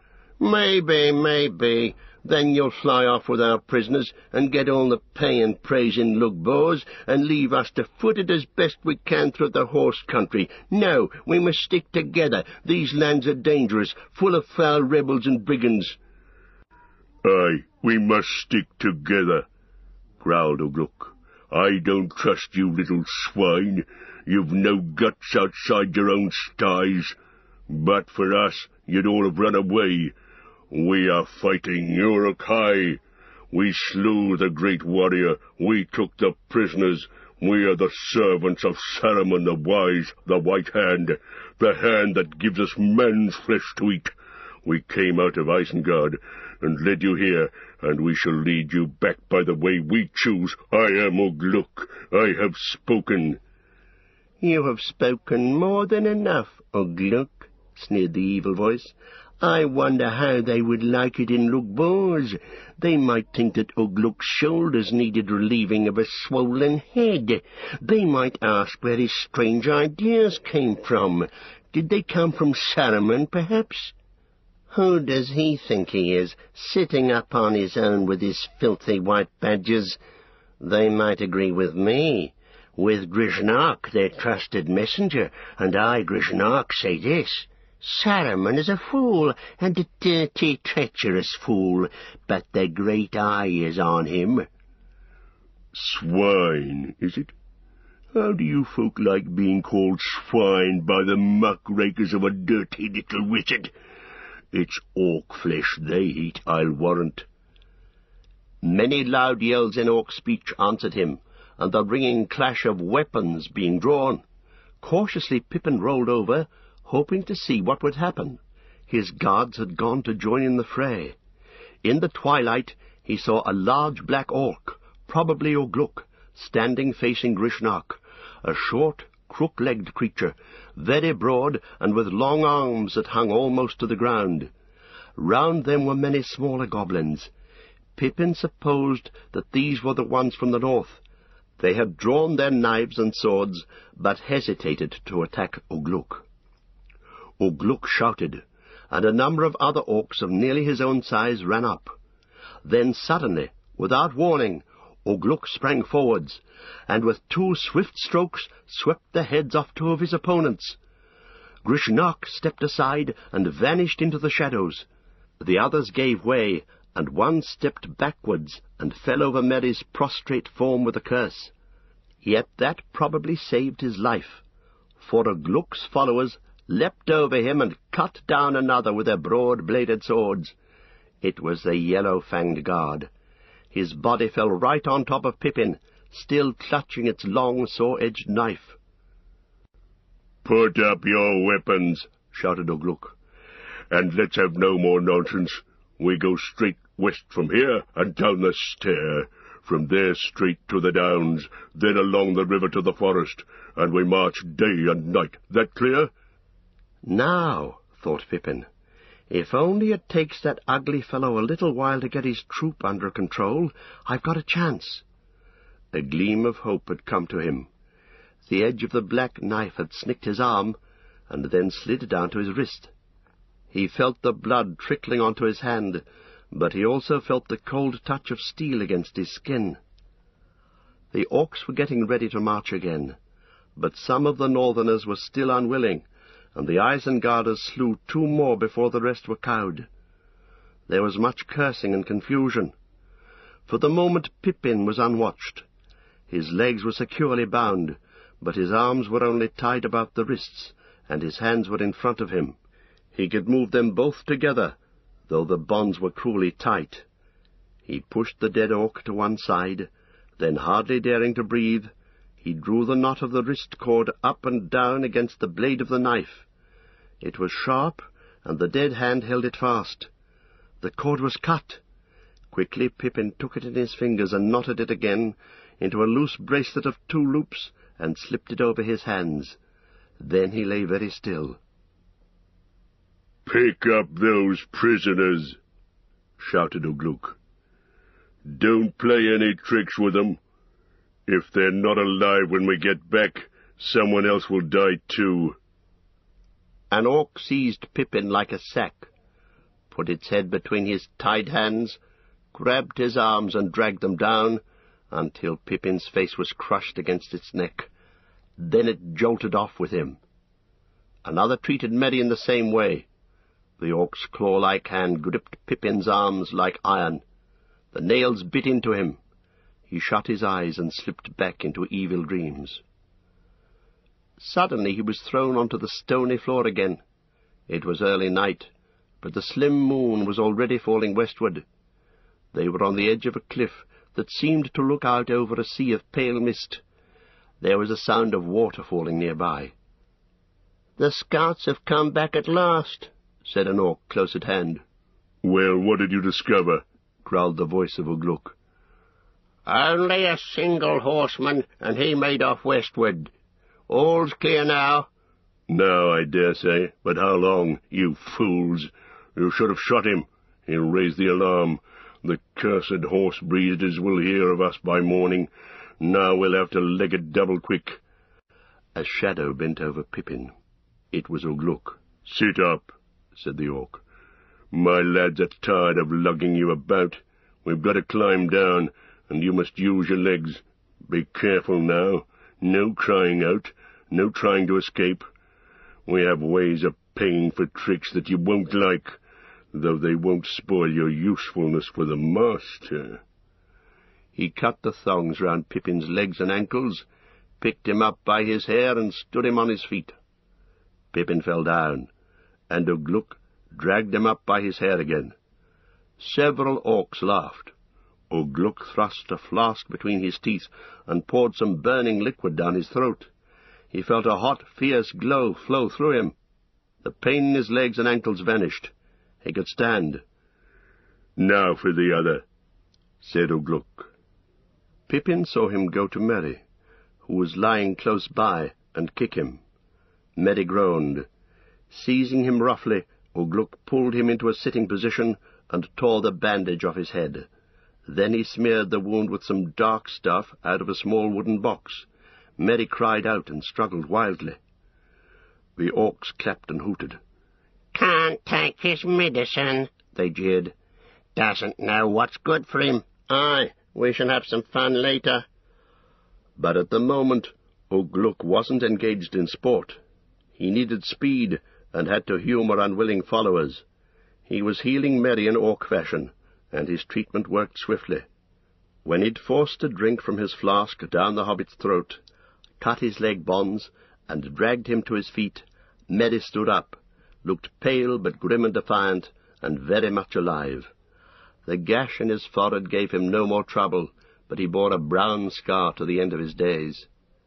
Speaker 2: "Maybe, maybe. Then you'll fly off with our prisoners and get all the pay and praise in Lugbors and leave us to foot it as best we can through the horse country. No, we must stick together. These lands are dangerous, full of foul rebels and brigands."
Speaker 1: "Aye, we must stick together," growled Ugluk. "I don't trust you, little swine. You've no guts outside your own sties. But for us, you'd all have run away. We are fighting Uruk-hai. We slew the great warrior. We took the prisoners. We are the servants of Saruman the Wise, the White Hand, the hand that gives us men's flesh to eat. We came out of Isengard and led you here, and we shall lead you back by the way we choose. I am Ugluk. I have spoken." "You have spoken more than enough, Ugluk," sneered the evil voice. "I wonder how they would like it in Lugbors. They might think that Ugluk's shoulders needed relieving of a swollen head. They might ask where his strange ideas came from. Did they come from Saruman, perhaps? Who does he think he is, sitting up on his own with his filthy white badgers? They might agree with me, with Grishnak, their trusted messenger, and I, Grishnak, say this: Saruman is a fool, and a dirty, treacherous fool, but the Great Eye is on him." "Swine, is it? How do you folk like being called swine by the muckrakers of a dirty little wizard? It's orc flesh they eat, I'll warrant." Many loud yells in orc speech answered him, and the ringing clash of weapons being drawn. Cautiously Pippin rolled over, hoping to see what would happen. His guards had gone to join in the fray. In the twilight he saw a large black orc, probably Ugluk, standing facing Grishnak, a short, crook-legged creature, very broad and with long arms that hung almost to the ground. Round them were many smaller goblins. Pippin supposed that these were the ones from the north. They had drawn their knives and swords, but hesitated to attack Ugluk. Ugluk shouted, and a number of other orcs of nearly his own size ran up. Then suddenly, without warning, Ugluk sprang forwards, and with two swift strokes swept the heads off two of his opponents. Grishnak stepped aside and vanished into the shadows. The others gave way, and one stepped backwards and fell over Merry's prostrate form with a curse. Yet that probably saved his life,
Speaker 2: for Ugluk's followers leapt over him and cut down another with their broad-bladed swords. It was the yellow-fanged guard. His body fell right on top of Pippin, still clutching its long, saw-edged knife.
Speaker 1: "Put up your weapons," shouted Ugluk, "and let's have no more nonsense. We go straight west from here and down the stair, from there straight to the downs, then along the river to the forest, and we march day and night. That clear?"
Speaker 2: "Now," thought Pippin, "if only it takes that ugly fellow a little while to get his troop under control, I've got a chance." A gleam of hope had come to him. The edge of the black knife had snicked his arm, and then slid down to his wrist. He felt the blood trickling onto his hand, but he also felt the cold touch of steel against his skin. The Orcs were getting ready to march again, but some of the Northerners were still unwilling, and the Isengarders slew two more before the rest were cowed. There was much cursing and confusion. For the moment Pippin was unwatched. His legs were securely bound, but his arms were only tied about the wrists, and his hands were in front of him. He could move them both together, though the bonds were cruelly tight. He pushed the dead Orc to one side, then, hardly daring to breathe, he drew the knot of the wrist cord up and down against the blade of the knife. It was sharp, and the dead hand held it fast. The cord was cut. Quickly Pippin took it in his fingers and knotted it again into a loose bracelet of two loops and slipped it over his hands. Then he lay very still.
Speaker 1: "Pick up those prisoners," shouted Ugluk. "Don't play any tricks with them. If they're not alive when we get back, someone else will die too."
Speaker 2: An Orc seized Pippin like a sack, put its head between his tied hands, grabbed his arms and dragged them down until Pippin's face was crushed against its neck. Then it jolted off with him. Another treated Merry in the same way. The Orc's claw-like hand gripped Pippin's arms like iron. The nails bit into him. He shut his eyes and slipped back into evil dreams. Suddenly he was thrown onto the stony floor again. It was early night, but the slim moon was already falling westward. They were on the edge of a cliff that seemed to look out over a sea of pale mist. There was a sound of water falling nearby. "The scouts have come back at last," said an Orc close at hand.
Speaker 1: "Well, what did you discover?"
Speaker 2: growled the voice of Ugluk.
Speaker 3: "Only a single horseman, and he made off westward. All's clear now."
Speaker 1: "Now, I dare say. But how long? You fools! You should have shot him. He'll raise the alarm. The cursed horse-breeders will hear of us by morning. Now we'll have to leg it double-quick."
Speaker 2: A shadow bent over Pippin. It was Ugluk.
Speaker 1: "Sit up," said the Orc. "My lads are tired of lugging you about. We've got to climb down, and you must use your legs. Be careful now. No crying out. No trying to escape. We have ways of paying for tricks that you won't like, though they won't spoil your usefulness for the master."
Speaker 2: He cut the thongs round Pippin's legs and ankles, picked him up by his hair, and stood him on his feet. Pippin fell down, and Ugluk dragged him up by his hair again. Several Orcs laughed. Ugluk thrust a flask between his teeth and poured some burning liquid down his throat. He felt a hot, fierce glow flow through him. The pain in his legs and ankles vanished. He could stand.
Speaker 1: "Now for the other," said Ugluk.
Speaker 2: Pippin saw him go to Merry, who was lying close by, and kick him. Merry groaned. Seizing him roughly, Ugluk pulled him into a sitting position and tore the bandage off his head. Then he smeared the wound with some dark stuff out of a small wooden box. Merry cried out and struggled wildly. The Orcs clapped and hooted.
Speaker 3: "Can't take his medicine," they jeered. "Doesn't know what's good for him. Aye, we shall have some fun later."
Speaker 2: But at the moment, Ugluk wasn't engaged in sport. He needed speed and had to humour unwilling followers. He was healing Merry in Orc fashion, and his treatment worked swiftly. When he'd forced a drink from his flask down the hobbit's throat, cut his leg bonds, and dragged him to his feet, Merry stood up, looked pale but grim and defiant, and very much alive. The gash in his forehead gave him no more trouble, but he bore a brown scar to the end of his days.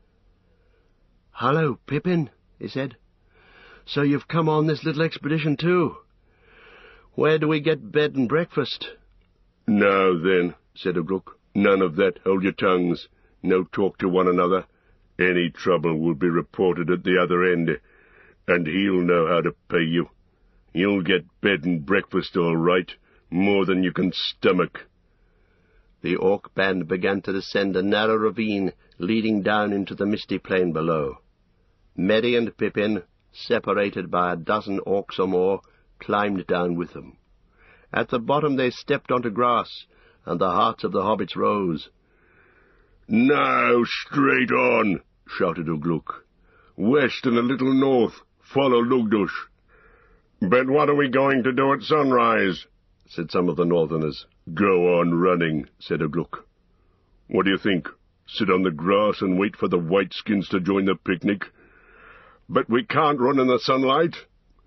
Speaker 2: "Hallo, Pippin," he said. "So you've come on this little expedition too? Where do we get bed and breakfast?"
Speaker 1: "Now then," said Ugluk, "none of that. Hold your tongues. No talk to one another. Any trouble will be reported at the other end, and he'll know how to pay you. You'll get bed and breakfast all right, more than you can stomach."
Speaker 2: The orc band began to descend a narrow ravine leading down into the misty plain below. Merry and Pippin, separated by a dozen orcs or more, climbed down with them. At the bottom they stepped onto grass, and the hearts of the hobbits rose.
Speaker 1: "Now straight on," shouted Ugluk. "West and a little north. Follow Lugdush." "But what are we going to do at sunrise?" said some of the northerners. "Go on running," said Ugluk. "What do you think? Sit on the grass and wait for the whiteskins to join the picnic? But we can't run in the sunlight."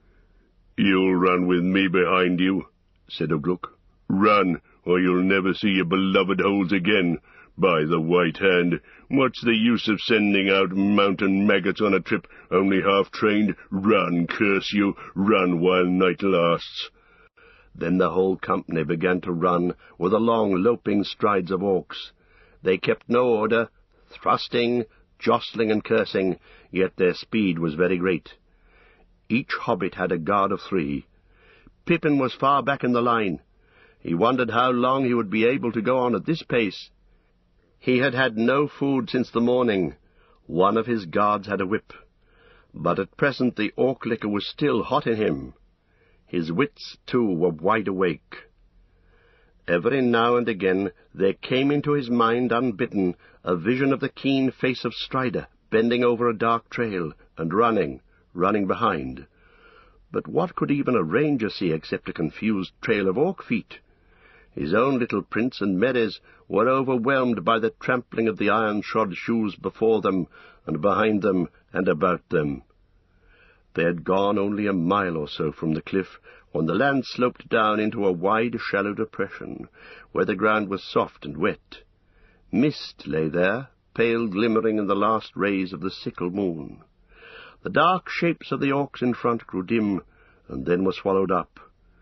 Speaker 1: "You'll run with me behind you," said Ugluk. "Run, or you'll never see your beloved holes again. By the white hand, what's the use of sending out mountain maggots on a trip only half-trained? Run, curse you, run while night lasts." Then the whole company began to run with the long, loping strides of orcs. They kept no order, thrusting, jostling and cursing, yet their speed was very great. Each hobbit had a guard of three. Pippin was far back in the line. He wondered how long he would be able to go on at this pace. He had had no food since the morning. One of his guards had a whip. But at present the orc liquor was still hot in him. His wits, too, were wide awake. Every now and again there came into his mind, unbidden, a vision of the keen face of Strider, bending over a dark trail, and running, running behind. But what could even a ranger see except a confused trail of orc feet? His own little prince and Merry's were overwhelmed by the trampling of the iron-shod shoes before them, and behind them, and about them. They had gone only a mile or so from the cliff, when the land sloped down into a wide, shallow depression, where the ground was soft and wet. Mist lay there, pale glimmering in the last rays of the sickle moon. The dark shapes of the orcs in front grew dim, and then were swallowed up.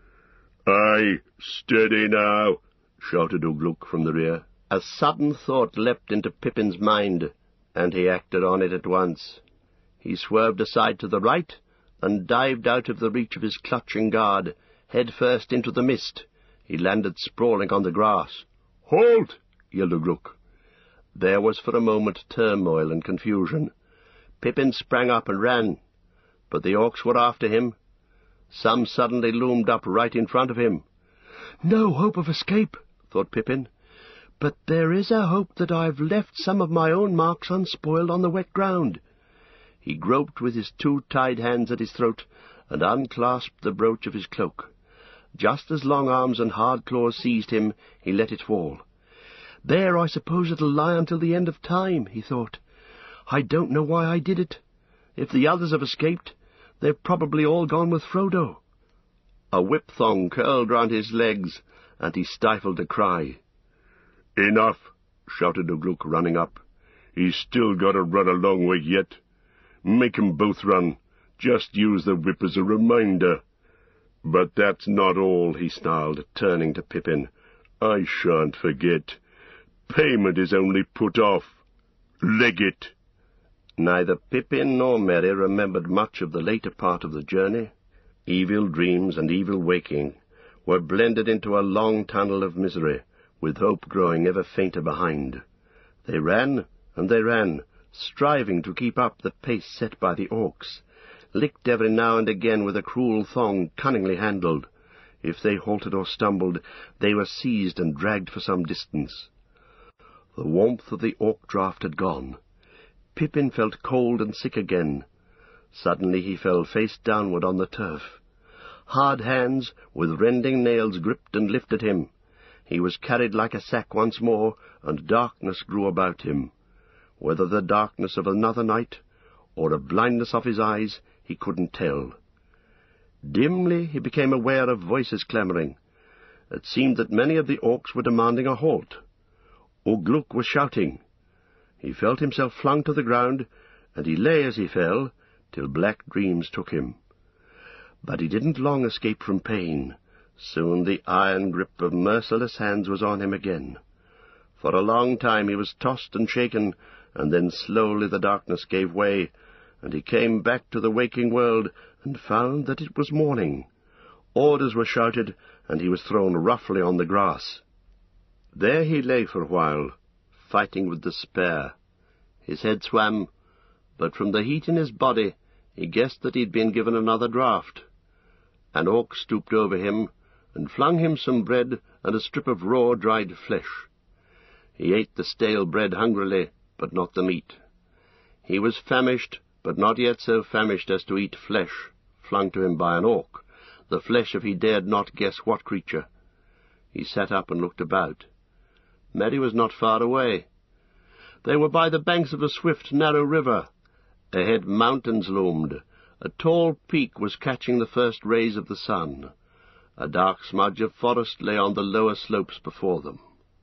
Speaker 1: "Aye, steady now," shouted Ugluk from the rear. A sudden thought leapt into Pippin's mind, and he acted on it at once. He swerved aside to the right, and dived out of the reach of his clutching guard, head first into the mist. He landed sprawling on the grass. "Halt!" yelled Ugluk. There was for a moment turmoil and confusion. Pippin sprang up and ran, but the orcs were after him. Some suddenly loomed up right in front of him. "No hope of escape," thought Pippin, "but there is a hope that I've left some of my own marks unspoiled on the wet ground." He groped with his two tied hands at his throat, and unclasped the brooch of his cloak. Just as long arms and hard claws seized him, he let it fall. "There, I suppose it'll lie until the end of time," he thought. "I don't know why I did it. If the others have escaped, they've probably all gone with Frodo." A whip-thong curled round his legs, and he stifled a cry. "Enough," shouted Ugluk, running up. "He's still got to run a long way yet. Make 'em both run. Just use the whip as a reminder." "But that's not all," he snarled, turning to Pippin. "I shan't forget. Payment is only put off. Leg it." Neither Pippin nor Merry remembered much of the later part of the journey. Evil dreams and evil waking were blended into a long tunnel of misery, with hope growing ever fainter behind. They ran, and they ran, striving to keep up the pace set by the orcs, licked every now and again with a cruel thong cunningly handled. If they halted or stumbled, they were seized and dragged for some distance. The warmth of the orc draught had gone. Pippin felt cold and sick again. Suddenly he fell face downward on the turf. Hard hands with rending nails gripped and lifted him. He was carried like a sack once more, and darkness grew about him. Whether the darkness of another night,
Speaker 2: or a blindness of his eyes, he couldn't tell. Dimly he became aware of voices clamouring. It seemed that many of the orcs were demanding a halt. Ugluk was shouting. He felt himself flung to the ground, and he lay as he fell, till black dreams took him. But he didn't long escape from pain. Soon the iron grip of merciless hands was on him again. For a long time he was tossed and shaken, and then slowly the darkness gave way, and he came back to the waking world and found that it was morning. Orders were shouted, and he was thrown roughly on the grass. There he lay for a while, fighting with despair. His head swam, but from the heat in his body he guessed that he had been given another draught. An orc stooped over him and flung him some bread and a strip of raw dried flesh. He ate the stale bread hungrily, but not the meat. He was famished, but not yet so famished as to eat flesh flung to him by an orc, the flesh of he dared not guess what creature. He sat up and looked about. Merry was not far away. They were by the banks of a swift, narrow river. Ahead mountains loomed. A tall peak was catching the first rays of the sun. A dark smudge of forest lay on the lower slopes before them.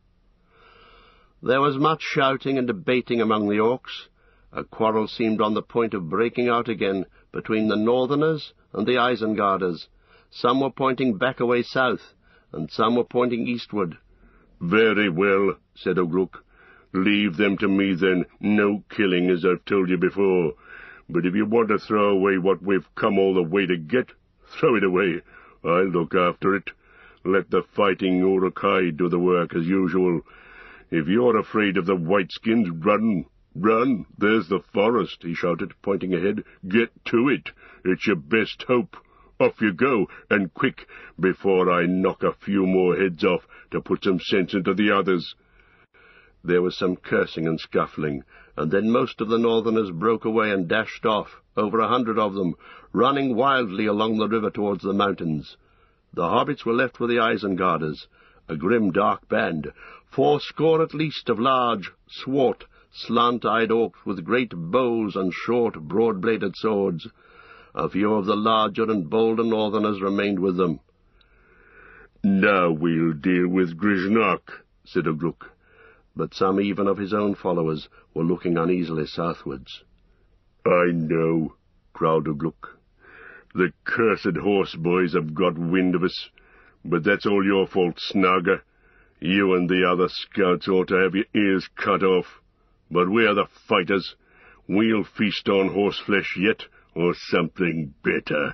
Speaker 2: There was much shouting and debating among the orcs. A quarrel seemed on the point of breaking out again between the Northerners and the Isengarders. Some were pointing back away south, and some were pointing eastward.
Speaker 1: "Very well," said Ugluk. "Leave them to me, then. No killing, as I've told you before. But if you want to throw away what we've come all the way to get, throw it away. I'll look after it. Let the fighting Uruk-hai do the work as usual. If you're afraid of the Whiteskins, run, run. There's the forest," he shouted, pointing ahead. "Get to it. It's your best hope. Off you go, and quick, before I knock a few more heads off to put some sense into the others." There was some cursing and scuffling, and then most of the Northerners broke away and dashed off, over a hundred of them, running wildly along the river towards the mountains. The hobbits were left with the Isengarders, a grim, dark band, fourscore at least of large, swart, slant-eyed orcs with great bows and short, broad-bladed swords. A few of the larger and bolder Northerners remained with them. "Now we'll deal with Grishnak," said Ugluk.
Speaker 2: But some even of his own followers were looking uneasily southwards.
Speaker 1: "I know," growled Ugluk. "The cursed horse boys have got wind of us. But that's all your fault, Snarger. You and the other scouts ought to have your ears cut off. But we're the fighters. We'll feast on horseflesh yet, or something better."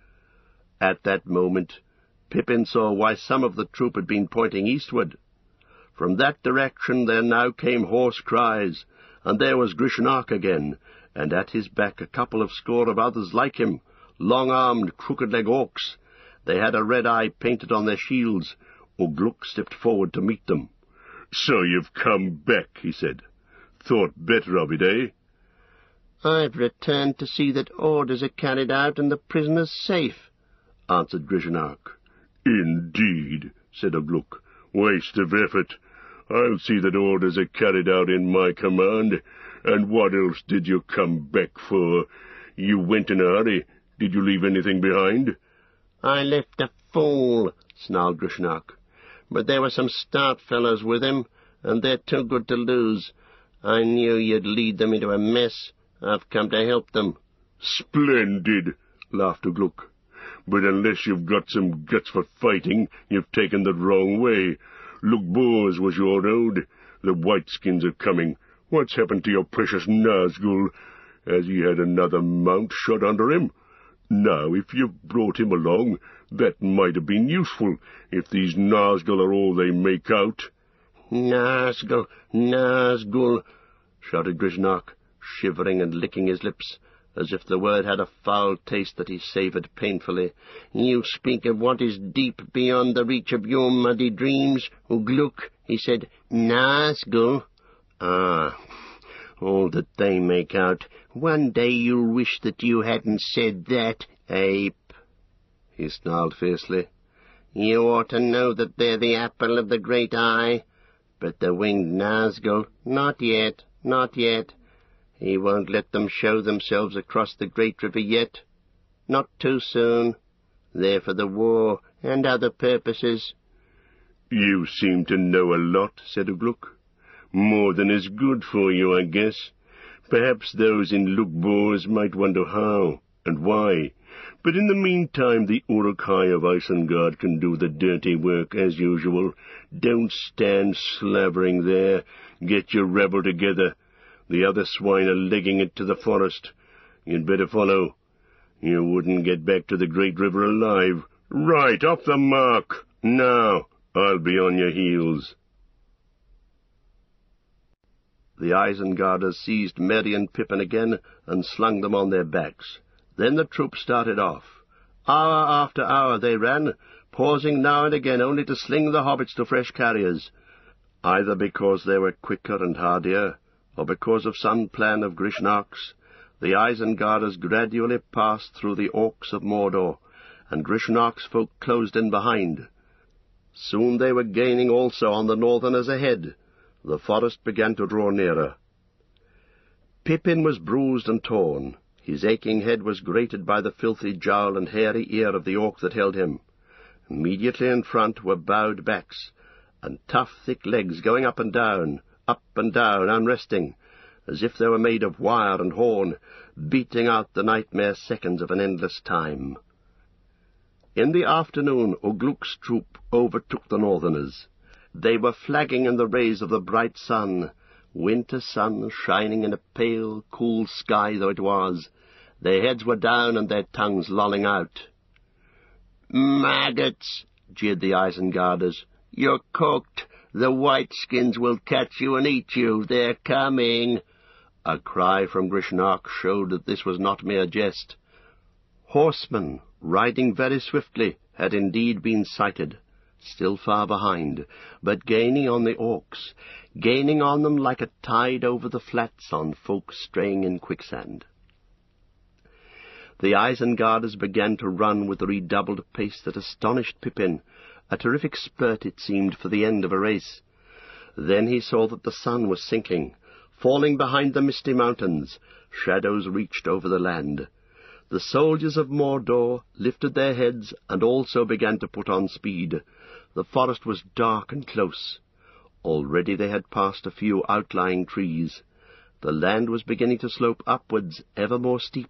Speaker 2: At that moment, Pippin saw why some of the troop had been pointing eastward. From that direction there now came hoarse cries, and there was Grishnak again, and at his back a couple of score of others like him, long-armed, crooked-leg orcs. They had a red eye painted on their shields. Ugluk stepped forward to meet them.
Speaker 1: "So you've come back," he said. "Thought better of it, eh?"
Speaker 3: "I've returned to see that orders are carried out and the prisoners safe,"
Speaker 2: answered Grishnak.
Speaker 1: "Indeed," said Ugluk. "Waste of effort. I'll see that orders are carried out in my command. And what else did you come back for? You went in a hurry. Did you leave anything behind?"
Speaker 3: "I left a fool," snarled Grishnak. "But there were some stout fellows with him, and they're too good to lose. I knew you'd lead them into a mess. I've come to help them."
Speaker 1: "Splendid," laughed Ugluk. "But unless you've got some guts for fighting, you've taken the wrong way. Lugboars was your road. The Whiteskins are coming. What's happened to your precious Nazgul? Has he had another mount shot under him? Now, if you've brought him along, that might have been useful, if these Nazgul are all they make out."
Speaker 3: "Nazgul, Nazgul," shouted Grishnak, shivering and licking his lips, as if the word had a foul taste that he savoured painfully. "You speak of what is deep beyond the reach of your muddy dreams, Ugluk," he said. "Nazgul? Ah, all that they make out. One day you'll wish that you hadn't said that, ape," he snarled fiercely. "You ought to know that they're the apple of the great eye. But the winged Nazgul, not yet, not yet. He won't let them show themselves across the great river yet. Not too soon. They're for the war and other purposes."
Speaker 2: "You seem to know a lot," said Ugluk. "More than is good for you, I guess. Perhaps those in Lukbors might wonder how and why. But in the meantime the Uruk-hai of Isengard can do the dirty work as usual. Don't stand slavering there. Get your rabble together. The other swine are legging it to the forest. You'd better follow. You wouldn't get back to the great river alive. Right, off the mark. Now, I'll be on your heels."
Speaker 3: The Isengarders seized Merry and Pippin again and slung them on their backs. Then the troop started off. Hour after hour they ran, pausing now and again only to sling the hobbits to fresh carriers, either because they were quicker and hardier, or because of some plan of Grishnak's. The Isengarders gradually passed through the Orcs of Mordor, and Grishnak's folk closed in behind. Soon they were gaining also on the Northerners ahead. The forest began to draw nearer. Pippin was bruised and torn. His aching head was grated by the filthy jowl and hairy ear of the orc that held him. Immediately in front were bowed backs, and tough, thick legs going up and down, up and down, unresting, as if they were made of wire and horn, beating out the nightmare seconds of an endless time. In the afternoon Ugluk's troop overtook the Northerners. They were flagging in the rays of the bright sun, winter sun shining in a pale, cool sky though it was. Their heads were down and their tongues lolling out. "Maggots!" jeered the Isengarders. "You're cooked. The Whiteskins will catch you and eat you. They're coming." A cry from Grishnak showed that this was not mere jest. Horsemen, riding very swiftly, had indeed been sighted, still far behind, but gaining on the orcs, gaining on them like a tide over the flats on folk straying in quicksand. The Isengarders began to run with a redoubled pace that astonished Pippin, a terrific spurt, it seemed, for the end of a race. Then he saw that the sun was sinking, falling behind the misty mountains. Shadows reached over the land. The soldiers of Mordor lifted their heads and also began to put on speed. The forest was dark and close. Already they had passed a few outlying trees. The land was beginning to slope upwards ever more steeply.